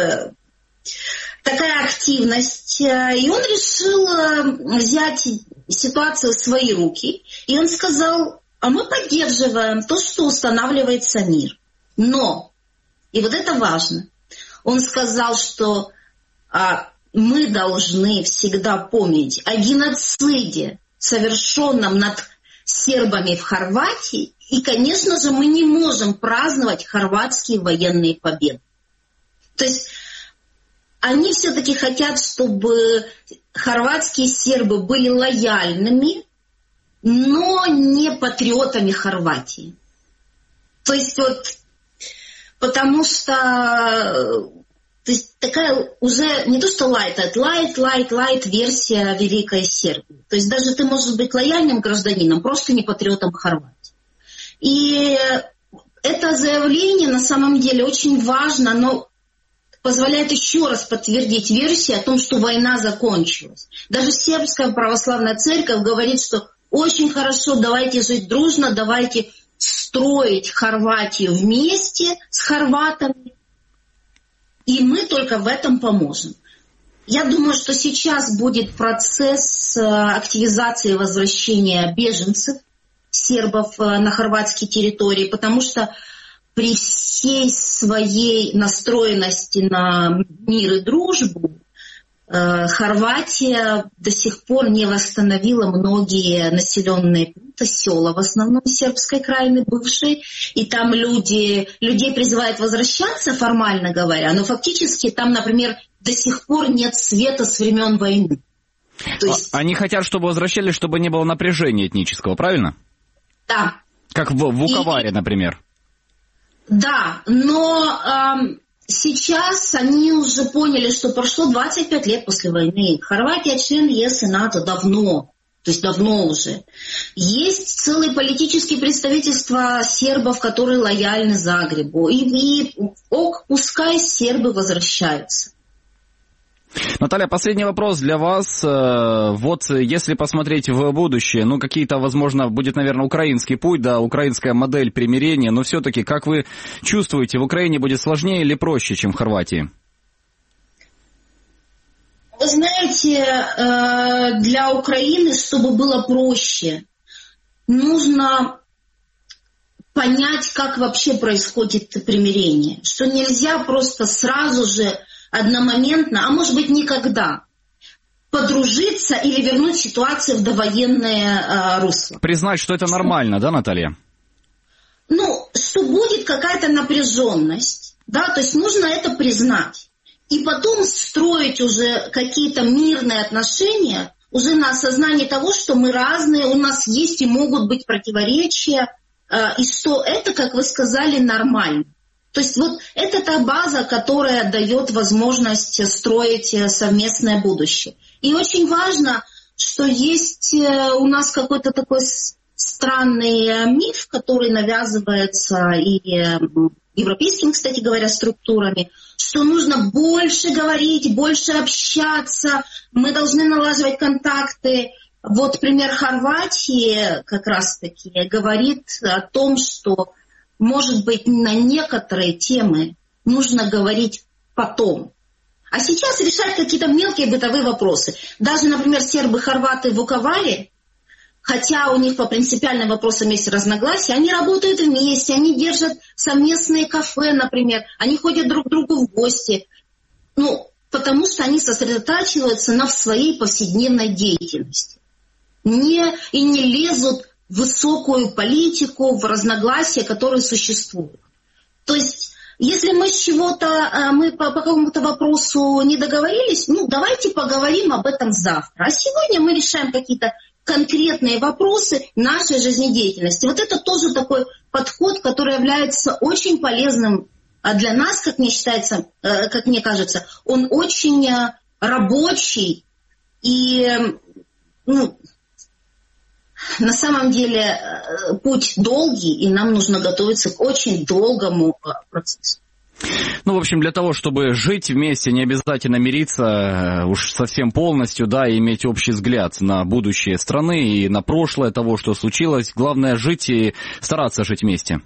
такая активность, и он решил взять ситуацию в свои руки, и он сказал, а мы поддерживаем то, что устанавливается мир. Но, и вот это важно, он сказал, что мы должны всегда помнить о геноциде, совершенном над сербами в Хорватии, и, конечно же, мы не можем праздновать хорватские военные победы. То есть они все-таки хотят, чтобы хорватские сербы были лояльными, но не патриотами Хорватии. То есть потому что то есть такая уже не то что лайт, а лайт версия Великой Сербии. То есть даже ты можешь быть лояльным гражданином, просто не патриотом Хорватии. И это заявление на самом деле очень важно, но позволяет еще раз подтвердить версию о том, что война закончилась. Даже Сербская православная церковь говорит, что очень хорошо, давайте жить дружно, давайте строить Хорватию вместе с хорватами, и мы только в этом поможем. Я думаю, что сейчас будет процесс активизации и возвращения беженцев, сербов на хорватские территории, потому что при всей своей настроенности на мир и дружбу Хорватия до сих пор не восстановила многие населенные пункты, села, в основном сербской крайне бывшей, и там людей призывают возвращаться, формально говоря, но фактически там, например, до сих пор нет света с времен войны. То есть... Они хотят, чтобы возвращались, чтобы не было напряжения этнического, правильно? Да. Как в Вуковаре, например. Да, но сейчас они уже поняли, что прошло 25 лет после войны. Хорватия член ЕС и НАТО давно, то есть давно уже. Есть целые политические представительства сербов, которые лояльны Загребу. И пускай сербы возвращаются. Наталья, последний вопрос для вас. Вот если посмотреть в будущее, какие-то, возможно, будет, наверное, украинский путь, да, украинская модель примирения, но все-таки, как вы чувствуете, в Украине будет сложнее или проще, чем в Хорватии? Вы знаете, для Украины, чтобы было проще, нужно понять, как вообще происходит примирение, что нельзя просто сразу же одномоментно, а может быть никогда, подружиться или вернуть ситуацию в довоенное русло. Признать, что это нормально, да, Наталья? Что будет какая-то напряженность, да, то есть нужно это признать. И потом строить уже какие-то мирные отношения уже на осознании того, что мы разные, у нас есть и могут быть противоречия, и что это, как вы сказали, нормально. То есть это та база, которая дает возможность строить совместное будущее. И очень важно, что есть у нас какой-то такой странный миф, который навязывается и европейскими, кстати говоря, структурами, что нужно больше говорить, больше общаться, мы должны налаживать контакты. Вот пример Хорватии как раз-таки говорит о том, что, может быть, на некоторые темы нужно говорить потом. А сейчас решать какие-то мелкие бытовые вопросы. Даже, например, сербы-хорваты в Вуковаре, хотя у них по принципиальным вопросам есть разногласия, они работают вместе, они держат совместные кафе, например, они ходят друг к другу в гости. Потому что они сосредотачиваются на своей повседневной деятельности. И не лезут в высокую политику, в разногласия, которые существуют. То есть, если мы по какому-то вопросу не договорились, давайте поговорим об этом завтра. А сегодня мы решаем какие-то конкретные вопросы нашей жизнедеятельности. Вот это тоже такой подход, который является очень полезным для нас, как мне кажется, он очень рабочий и, на самом деле путь долгий, и нам нужно готовиться к очень долгому процессу. В общем, для того, чтобы жить вместе, не обязательно мириться уж совсем полностью, и иметь общий взгляд на будущее страны и на прошлое того, что случилось. Главное жить и стараться жить вместе.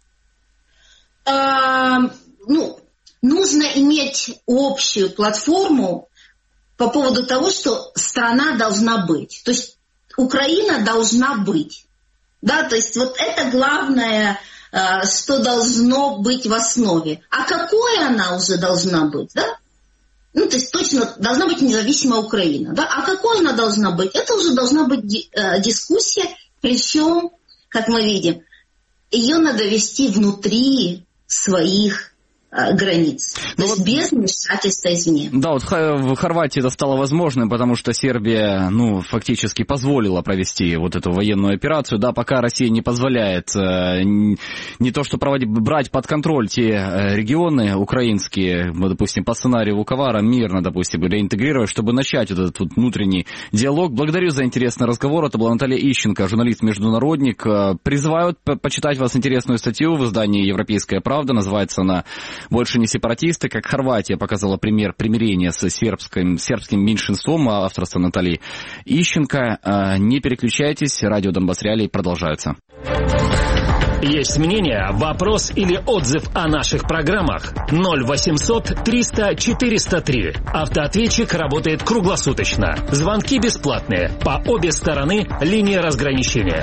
Нужно иметь общую платформу по поводу того, что страна должна быть. То есть Украина должна быть. То есть вот это главное, что должно быть в основе. А какой она уже должна быть, то есть точно должна быть независимая Украина, А какой она должна быть? Это уже должна быть дискуссия, причем, как мы видим, ее надо вести внутри своих границ. То есть без вмешательства извне. В Хорватии это стало возможным, потому что Сербия, фактически позволила провести вот эту военную операцию, пока Россия не позволяет не то что брать под контроль те регионы украинские, допустим, по сценарию Вуковара, мирно, допустим, реинтегрировать, чтобы начать этот внутренний диалог. Благодарю за интересный разговор. Это была Наталья Ищенко, журналист-международник. Призываю почитать вас интересную статью в издании «Европейская правда». Называется она «Больше не сепаратисты», как Хорватия показала пример примирения с сербским меньшинством, авторства Натальи Ищенко. Не переключайтесь, радио Донбасс Реалии продолжается. Есть мнение, вопрос или отзыв о наших программах? 0800 300 403. Автоответчик работает круглосуточно. Звонки бесплатные. По обе стороны линии разграничения.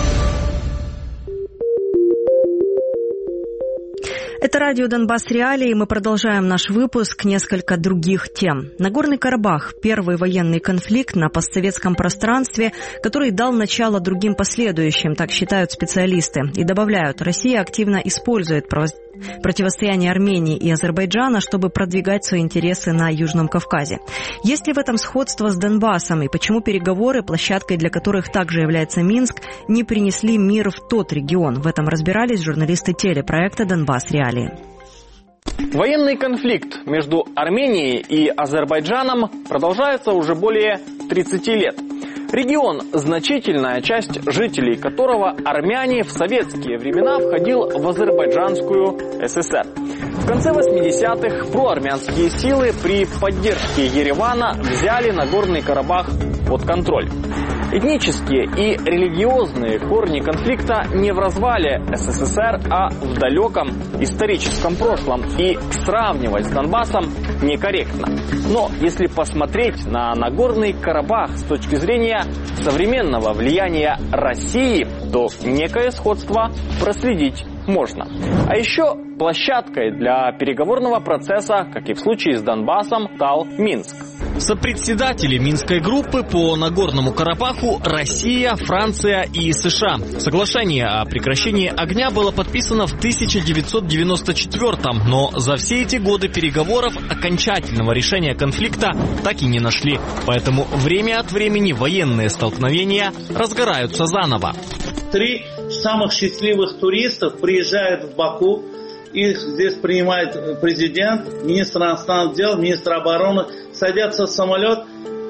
Это радио Донбасс Реалии. Мы продолжаем наш выпуск. Несколько других тем. Нагорный Карабах – первый военный конфликт на постсоветском пространстве, который дал начало другим последующим, так считают специалисты. И добавляют, Россия активно использует противостояние Армении и Азербайджана, чтобы продвигать свои интересы на Южном Кавказе. Есть ли в этом сходство с Донбассом, и почему переговоры, площадкой для которых также является Минск, не принесли мир в тот регион? В этом разбирались журналисты телепроекта «Донбасс Реалии». Военный конфликт между Арменией и Азербайджаном продолжается уже более 30 лет. Регион, значительная часть жителей которого армяне в советские времена входил в Азербайджанскую ССР. В конце 80-х проармянские силы при поддержке Еревана взяли Нагорный Карабах под контроль. Этнические и религиозные корни конфликта не в развале СССР, а в далеком историческом прошлом, и сравнивать с Донбассом некорректно. Но если посмотреть на Нагорный Карабах с точки зрения современного влияния России, то некое сходство проследить можно. А еще площадкой для переговорного процесса, как и в случае с Донбассом, стал Минск. Сопредседатели Минской группы по Нагорному Карабаху – Россия, Франция и США. Соглашение о прекращении огня было подписано в 1994-м, но за все эти годы переговоров окончательного решения конфликта так и не нашли. Поэтому время от времени военные столкновения разгораются заново. 3 самых счастливых туристов приезжают в Баку. Их здесь принимает президент, министр иностранных дел, министр обороны, садятся в самолет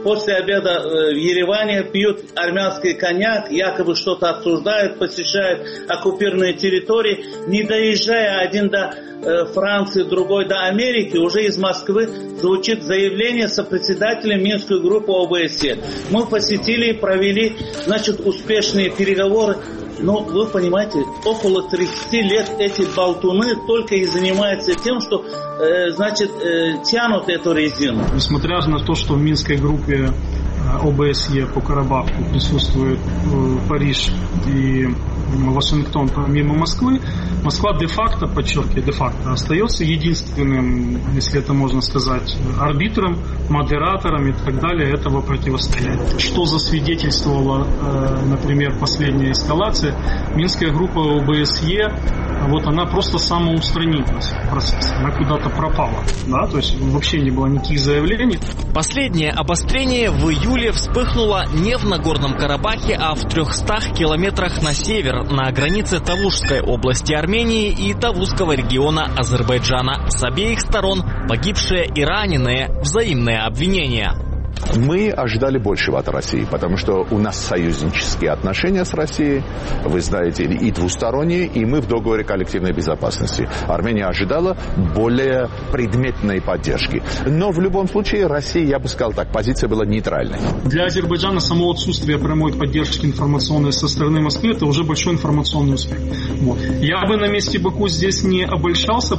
после обеда в Ереване пьют армянский коньяк, якобы что-то обсуждают, посещают оккупированные территории, не доезжая один до Франции, другой до Америки, уже из Москвы звучит заявление сопредседателя Минской группы ОБСЕ. Мы посетили и провели, успешные переговоры. Но вы понимаете, около 30 лет эти болтуны только и занимаются тем, что тянут эту резину. Несмотря на то, что в Минской группе ОБСЕ по Карабаху присутствует Париж и Вашингтон помимо Москвы, Москва де-факто, подчеркиваю, де-факто остается единственным, если это можно сказать, арбитром, модератором и так далее этого противостояния. Что засвидетельствовала, например, последняя эскалация, Минская группа ОБСЕ, она просто самоустранилась в процессе, она куда-то пропала, да, то есть вообще не было никаких заявлений. Последнее обострение в июле вспыхнуло не в Нагорном Карабахе, а в 300 километрах на север, на границе Тавушской области Армении и Тавузского региона Азербайджана. С обеих сторон погибшие и раненые, взаимные обвинения. Мы ожидали большего от России, потому что у нас союзнические отношения с Россией, вы знаете, и двусторонние, и мы в договоре коллективной безопасности. Армения ожидала более предметной поддержки. Но в любом случае Россия, я бы сказал так, позиция была нейтральной. Для Азербайджана само отсутствие прямой поддержки информационной со стороны Москвы — это уже большой информационный успех. Я бы на месте Баку здесь не обольщался,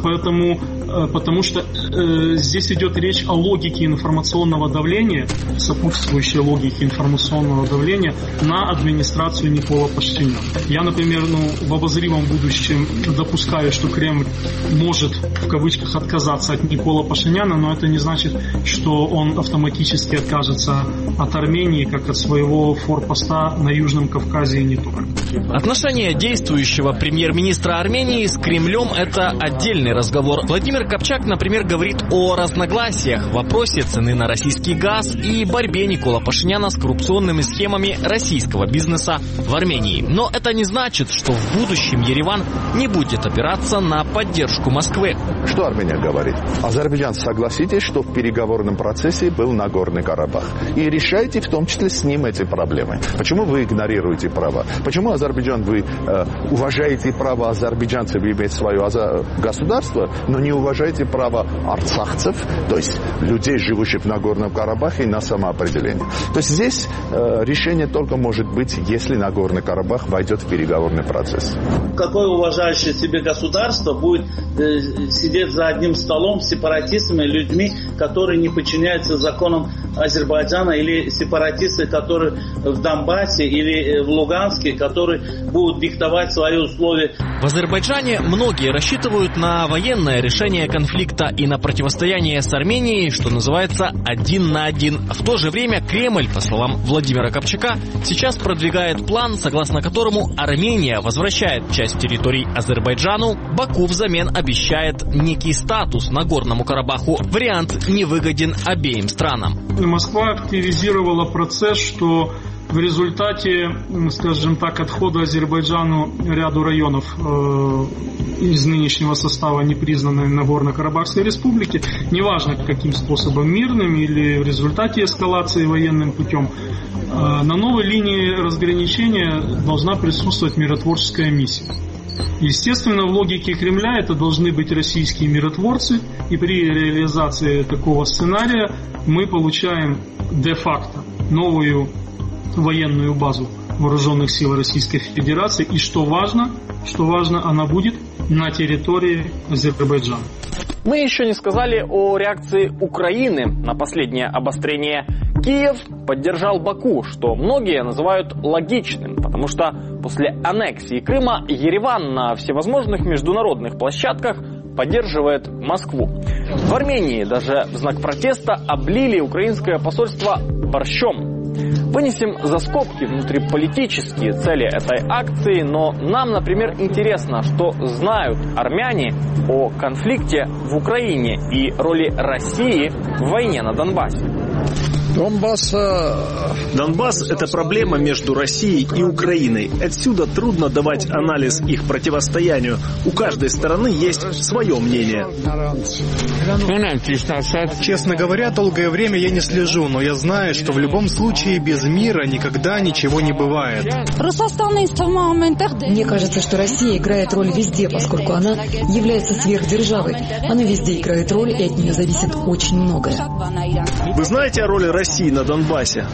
потому что здесь идет речь о логике информационного давления, сопутствующей логике информационного давления на администрацию Никола Пашиняна. Я, например, в обозримом будущем допускаю, что Кремль может, в кавычках, отказаться от Никола Пашиняна, но это не значит, что он автоматически откажется от Армении, как от своего форпоста на Южном Кавказе и не только. Отношения действующего премьер-министра Армении с Кремлем – это отдельный разговор. Владимир Копчак, например, говорит о разногласиях в вопросе цены на российский газ и борьбе Никола Пашиняна с коррупционными схемами российского бизнеса в Армении. Но это не значит, что в будущем Ереван не будет опираться на поддержку Москвы. Что Армения говорит? Азербайджан, согласитесь, что в переговорном процессе был Нагорный Карабах. И решайте в том числе с ним эти проблемы. Почему вы игнорируете права? Почему Азербайджан, вы уважаете право азербайджанцев иметь свое государство, но не уважаете право арцахцев, то есть людей, живущих в Нагорном Карабахе, на самоопределение. То есть здесь решение только может быть, если Нагорный Карабах войдет в переговорный процесс. Какое уважающее себе государство будет сидеть за одним столом с сепаратистами, людьми, которые не подчиняются законам Азербайджана, или сепаратисты, которые в Донбассе или в Луганске, которые будут диктовать свои условия. В Азербайджане многие рассчитывают на военное решение конфликта и на противостояние с Арменией, что называется, 1 на 1. В то же время Кремль, по словам Владимира Копчака, сейчас продвигает план, согласно которому Армения возвращает часть территорий Азербайджану, Баку взамен обещает некий статус Нагорному Карабаху. Вариант невыгоден обеим странам. Москва активизировала процесс, что в результате, скажем так, отхода Азербайджану ряду районов из нынешнего состава непризнанной Нагорно-Карабахской республики, неважно каким способом, мирным или в результате эскалации военным путем, на новой линии разграничения должна присутствовать миротворческая миссия. Естественно, в логике Кремля это должны быть российские миротворцы, и при реализации такого сценария мы получаем де-факто новую военную базу вооруженных сил Российской Федерации, и что важно, она будет на территории Азербайджана. Мы еще не сказали о реакции Украины на последнее обострение. Киев поддержал Баку, что многие называют логичным, потому что после аннексии Крыма Ереван на всевозможных международных площадках поддерживает Москву. В Армении даже в знак протеста облили украинское посольство борщом. Вынесем за скобки внутриполитические цели этой акции, но нам, например, интересно, что знают армяне о конфликте в Украине и роли России в войне на Донбассе. Донбасс – это проблема между Россией и Украиной. Отсюда трудно давать анализ их противостоянию. У каждой стороны есть свое мнение. Честно говоря, долгое время я не слежу, но я знаю, что в любом случае без мира никогда ничего не бывает. Мне кажется, что Россия играет роль везде, поскольку она является сверхдержавой. Она везде играет роль, и от нее зависит очень многое. Вы знаете о роли России на Донбассе?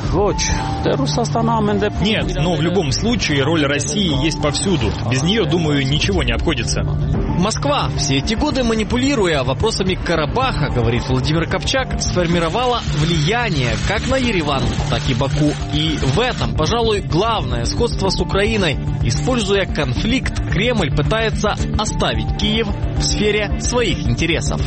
Нет, но в любом случае роль России есть повсюду. Без нее, думаю, ничего не обходится. Москва, все эти годы манипулируя вопросами Карабаха, говорит Владимир Копчак, сформировала влияние как на Ереван, так и Баку. И в этом, пожалуй, главное сходство с Украиной. Используя конфликт, Кремль пытается оставить Киев в сфере своих интересов.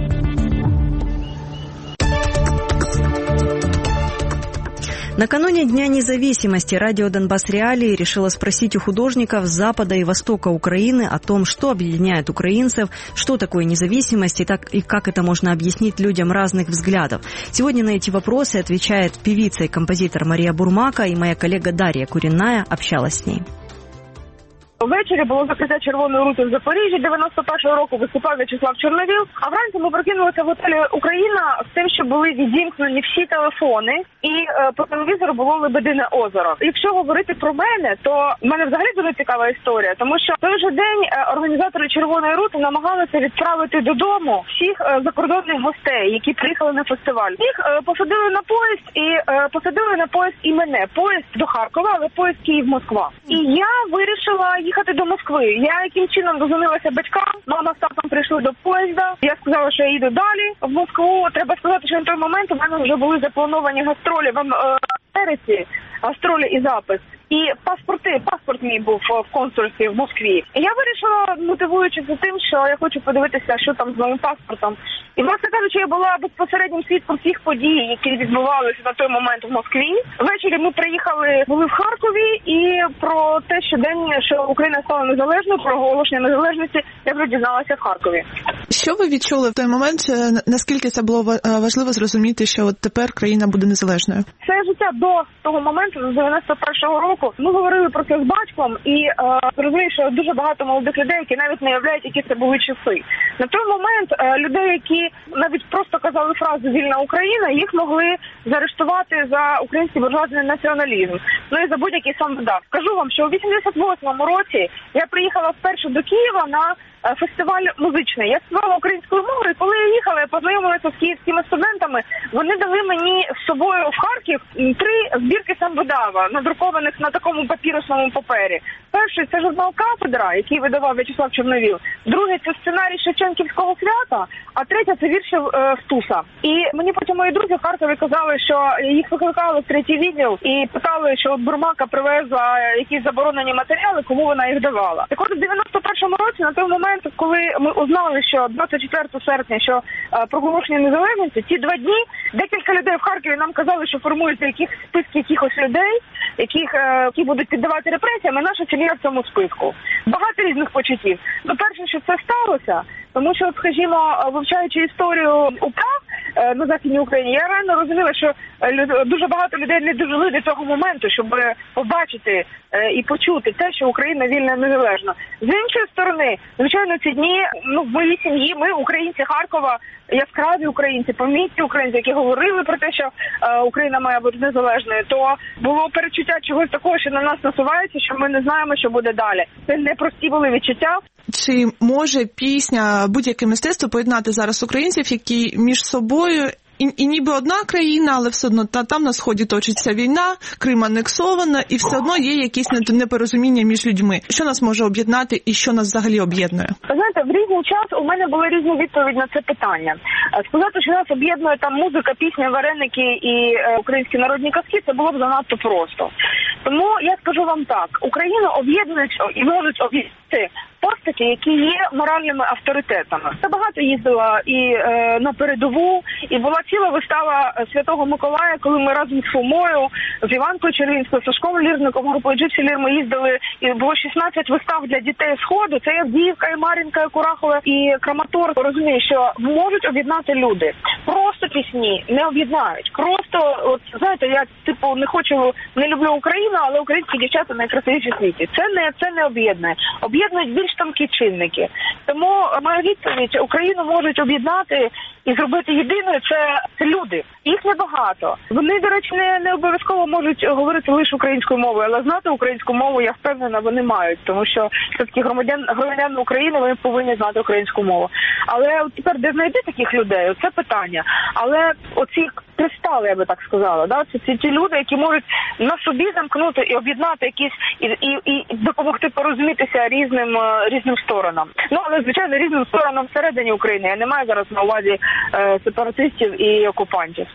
Накануне Дня независимости радио «Донбасс Реалии» решило спросить у художников Запада и Востока Украины о том, что объединяет украинцев, что такое независимость и как это можно объяснить людям разных взглядов. Сегодня на эти вопросы отвечает певица и композитор Мария Бурмака, и моя коллега Дарья Куренная общалась с ней. Ввечері було закриття червоної рути в Запоріжжі 91-го року, виступав В'ячеслав Чорновіл. А вранці ми прокинулися в готелі «Україна» з тим, що були відімкнені всі телефони і по телевізору було «Лебедине озеро». Якщо говорити про мене, то в мене взагалі дуже цікава історія, тому що в той же день організатори червоної рути намагалися відправити додому всіх закордонних гостей, які приїхали на фестиваль. Їх посадили на поїзд і посадили на поїзд і мене. Поїзд до Харкова, але поїзд Київ-Москва. І я вирішила їхати до Москви. Я яким чином дозвонилася батькам, мама з татом прийшли до поїзда, я сказала, що я їду далі в Москву. Треба сказати, що на той момент у мене вже були заплановані гастролі в Америці, гастролі і запис. І паспорт мій був в консульстві в Москві. І я вирішила, мотивуючись тим, що я хочу подивитися, що там з моїм паспортом. І, власне кажучи, я була безпосереднім свідком всіх подій, які відбувалися на той момент в Москві. Ввечері ми були в Харкові, і про те, що Україна стала незалежною, про оголошення незалежності, я вже дізналася в Харкові. Що ви відчули в той момент? Наскільки це було важливо зрозуміти, що от тепер країна буде незалежною? Все життя до того моменту, з 91-го року, ми говорили про це з батьком і розумію, що дуже багато молодих людей, які навіть не уявляють, які це були часи. На той момент людей, які навіть просто казали фразу «Вільна Україна», їх могли заарештувати за український буржуазний націоналізм. Ну і за будь-який сам видав. Скажу вам, що у 88-му році я приїхала вперше до Києва на фестиваль музичний. Я співала українською мовою, і коли я їхала, я познайомилася з київськими студентами, вони дали мені з собою в Харків 3 збірки самвидава, надрукованих на такому папірусному папері. Перший – це журнал «Кафедра», який видавав В'ячеслав Чорновіл. Другий – це сценарій Шевченківського свята, а третя – це вірші Стуса. І мені потім мої друзі в Харкові казали, що їх викликали в 3-й відділ і питали, що Бурмака привезла якісь заборонені матеріали, кому вона їх давала. Так от у 91-му році, на той момент, коли ми узнали, що 24 серпня, що проголошення незалежності, ці 2 дні декілька людей в Харкові нам казали, що формуються списки якихось людей, які будуть піддавати репресіям, і наша сім'я в цьому списку. Багато різних почуттів. Перше, що це сталося, тому що, скажімо, вивчаючи історію УПА на Західній Україні, я реально розуміла, що дуже багато людей не дожили до цього моменту, щоб побачити і почути те, що Україна вільна і незалежна. З іншої сторони, звичайно, ці дні в моїй сім'ї, ми, українці Харкова, яскраві українці, помітні українці, які говорили про те, що Україна має бути незалежною, то було перечуття чогось такого, що на нас насувається, що ми не знаємо, що буде далі. Це непрості були відчуття. Чи може пісня, будь-яке мистецтво поєднати зараз українців, які між собою і ніби одна країна, але все одно там на Сході точиться війна, Крим анексовано, і все одно є якісь непорозуміння між людьми. Що нас може об'єднати і що нас взагалі об'єднує? Знаєте, в різний час у мене були різні відповіді на це питання. Сказати, що нас об'єднує там музика, пісня, вареники і українські народні казки, це було б занадто просто. Тому я скажу вам так, Україну об'єднують і можуть об'єднати постаті, які є моральними авторитетами. Я багато їздила і на передову, і була ціла вистава Святого Миколая, коли ми разом з Фомою, з Іванкою Червінською, Сашком Лірником, групою Джипсі Лір ми їздили, і було 16 вистав для дітей Сходу. Це Авдіївка, і Мар'їнка, і Курахове, і Краматорськ. Розумію, що можуть об'єднати люди. Просто пісні не об'єднають. Просто, от знаєте, я не люблю Україну, але українські дівчата найкрасивіші в світі. Це не об'єднує. Об'єднують більш тонкі чинники. Тому моя відповідь: Україну можуть об'єднати і зробити єдиною це люди. Їх небагато. Вони, до речі, не обов'язково можуть говорити лише українською мовою, але знати українську мову, я впевнена, вони мають, тому що все-таки громадяни України, вони повинні знати українську мову. Але тепер де знайти таких людей? Це питання. Але оці кристали, я би так сказала, да? Це ті люди, які можуть на собі замкнути і об'єднати якісь і допомогти порозумітися різним сторонам. Ну, але, звичайно, різним сторонам всередині України. Я не маю зараз на увазі сепаратистов и оккупантов.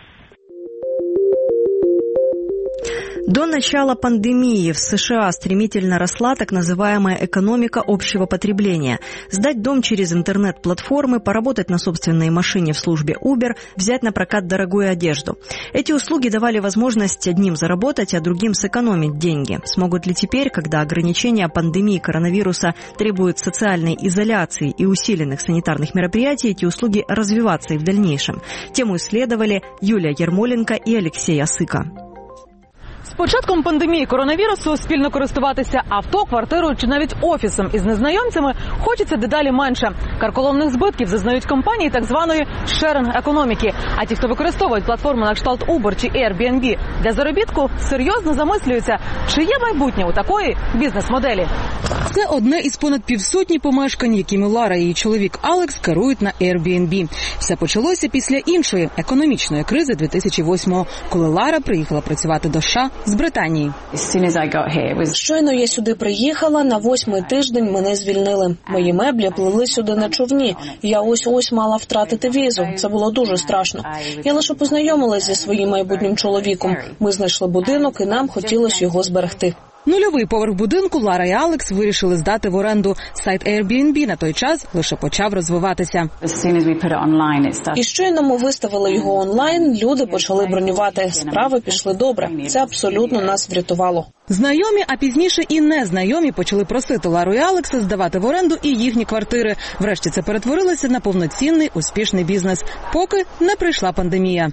До начала пандемии в США стремительно росла так называемая экономика общего потребления. Сдать дом через интернет-платформы, поработать на собственной машине в службе Uber, взять на прокат дорогую одежду. Эти услуги давали возможность одним заработать, а другим сэкономить деньги. Смогут ли теперь, когда ограничения пандемии коронавируса требуют социальной изоляции и усиленных санитарных мероприятий, эти услуги развиваться и в дальнейшем? Тему исследовали Юлия Ермоленко и Алексей Осыка. З початком пандемії коронавірусу спільно користуватися авто, квартирою чи навіть офісом із незнайомцями хочеться дедалі менше. Карколомних збитків зазнають компанії так званої шеринг-економіки. А ті, хто використовують платформи на кшталт Uber чи Airbnb для заробітку, серйозно замислюються, чи є майбутнє у такої бізнес-моделі. Це одне із понад півсотні помешкань, якими Лара і її чоловік Алекс керують на Airbnb. Все почалося після іншої економічної кризи 2008-го, коли Лара приїхала працювати до США з Британії. Щойно я сюди приїхала, на 8-й тиждень мене звільнили. Мої меблі плили сюди на човні. Я ось мала втратити візу. Це було дуже страшно. Я лише познайомилась зі своїм майбутнім чоловіком. Ми знайшли будинок і нам хотілося його зберегти. Нульовий поверх будинку Лара і Алекс вирішили здати в оренду. Сайт Airbnb на той час лише почав розвиватися. І щойно ми виставили його онлайн, люди почали бронювати. Справи пішли добре. Це абсолютно нас врятувало. Знайомі, а пізніше і незнайомі почали просити Лару і Алекса здавати в оренду і їхні квартири. Врешті це перетворилося на повноцінний, успішний бізнес, поки не прийшла пандемія.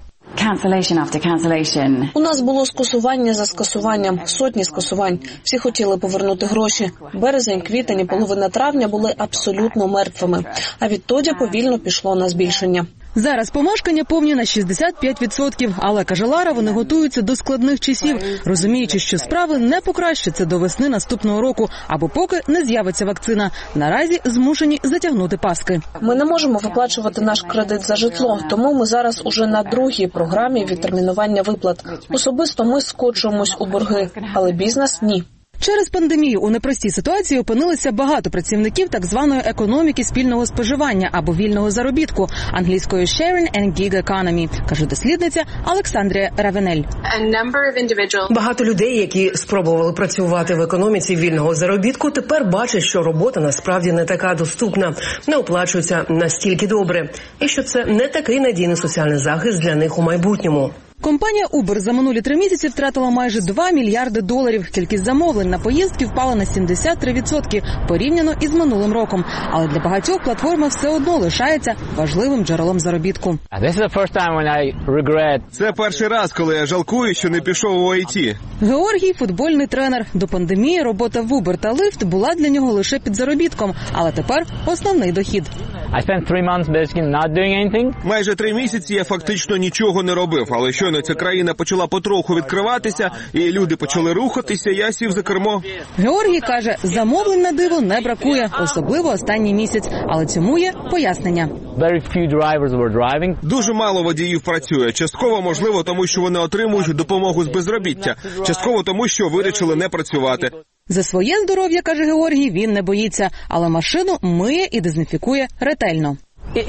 У нас було скасування за скасуванням, сотні скасувань. Всі хотіли повернути гроші. Березень, квітень і половина травня були абсолютно мертвими. А відтоді повільно пішло на збільшення. Зараз помешкання повні на 65%, але, каже Лара, вони готуються до складних часів, розуміючи, що справи не покращаться до весни наступного року, або поки не з'явиться вакцина. Наразі змушені затягнути паски. Ми не можемо виплачувати наш кредит за житло, тому ми зараз уже на другій програмі відтермінування виплат. Особисто ми скочуємось у борги, але бізнес – ні. Через пандемію у непростій ситуації опинилися багато працівників так званої економіки спільного споживання або вільного заробітку, англійською sharing and gig economy, каже дослідниця Олександрія Равенель. Багато людей, які спробували працювати в економіці вільного заробітку, тепер бачать, що робота насправді не така доступна, не оплачується настільки добре, і що це не такий надійний соціальний захист для них у майбутньому. Компанія Uber за минулі 3 місяці втратила майже $2 мільярди. Кількість замовлень на поїздки впала на 73% порівняно із минулим роком. Але для багатьох платформа все одно лишається важливим джерелом заробітку. Це перший раз, коли я жалкую, що не пішов у IT. Георгій – футбольний тренер. До пандемії робота в Uber та Lyft була для нього лише підзаробітком, але тепер основний дохід. Майже 3 місяці я фактично нічого не робив, але щойно ця країна почала потроху відкриватися, і люди почали рухатися, я сів за кермо. Георгій каже, замовлень на диво не бракує, особливо останній місяць, але цьому є пояснення. Дуже мало водіїв працює, частково, можливо, тому що вони отримують допомогу з безробіття, частково тому, що вирішили не працювати. За своє здоров'я, каже Георгій, він не боїться, але машину миє і дезінфікує ретельно.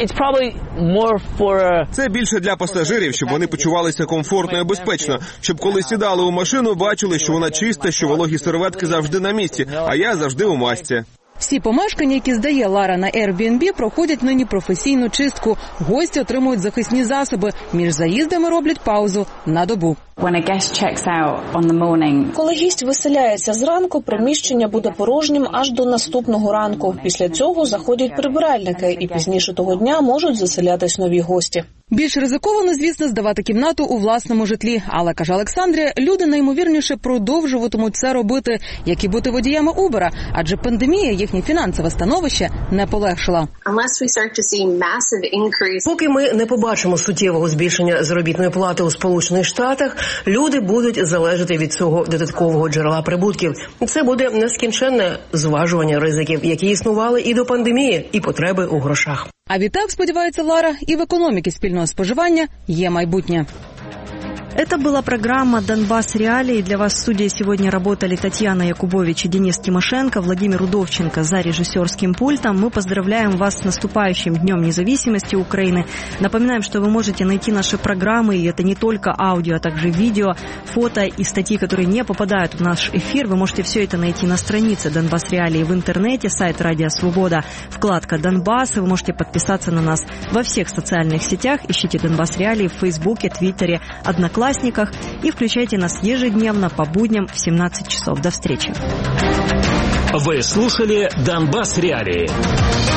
Це більше для пасажирів, щоб вони почувалися комфортно і безпечно, щоб коли сідали у машину, бачили, що вона чиста, що вологі серветки завжди на місці, а я завжди у масці. Всі помешкання, які здає Лара на Airbnb, проходять нині професійну чистку. Гості отримують захисні засоби. Між заїздами роблять паузу на добу. Коли гість виселяється зранку, приміщення буде порожнім аж до наступного ранку. Після цього заходять прибиральники і пізніше того дня можуть заселятись нові гості. Більш ризиковано, звісно, здавати кімнату у власному житлі. Але, каже Олександрія, люди найімовірніше продовжуватимуть це робити, як і бути водіями Uber, адже пандемія їхнє фінансове становище не полегшила. Поки ми не побачимо суттєвого збільшення заробітної плати у Сполучених Штатах, люди будуть залежати від цього додаткового джерела прибутків. Це буде нескінченне зважування ризиків, які існували і до пандемії, і потреби у грошах. А відтак, сподівається Лара, і в економіці спільного споживання є майбутнє. Это была программа «Донбасс. Реалии». Для вас в студии сегодня работали Татьяна Якубович и Денис Тимошенко, Владимир Удовченко за режиссерским пультом. Мы поздравляем вас с наступающим Днем независимости Украины. Напоминаем, что вы можете найти наши программы, и это не только аудио, а также видео, фото и статьи, которые не попадают в наш эфир. Вы можете все это найти на странице «Донбасс. Реалии» в интернете, сайт «Радио Свобода», вкладка «Донбасс». Вы можете подписаться на нас во всех социальных сетях. Ищите «Донбасс. Реалии» в Фейсбуке, Твиттере, Одноклассниках и включайте нас ежедневно по будням в 17 часов. До встречи. Вы слушали «Донбасс. Реалии».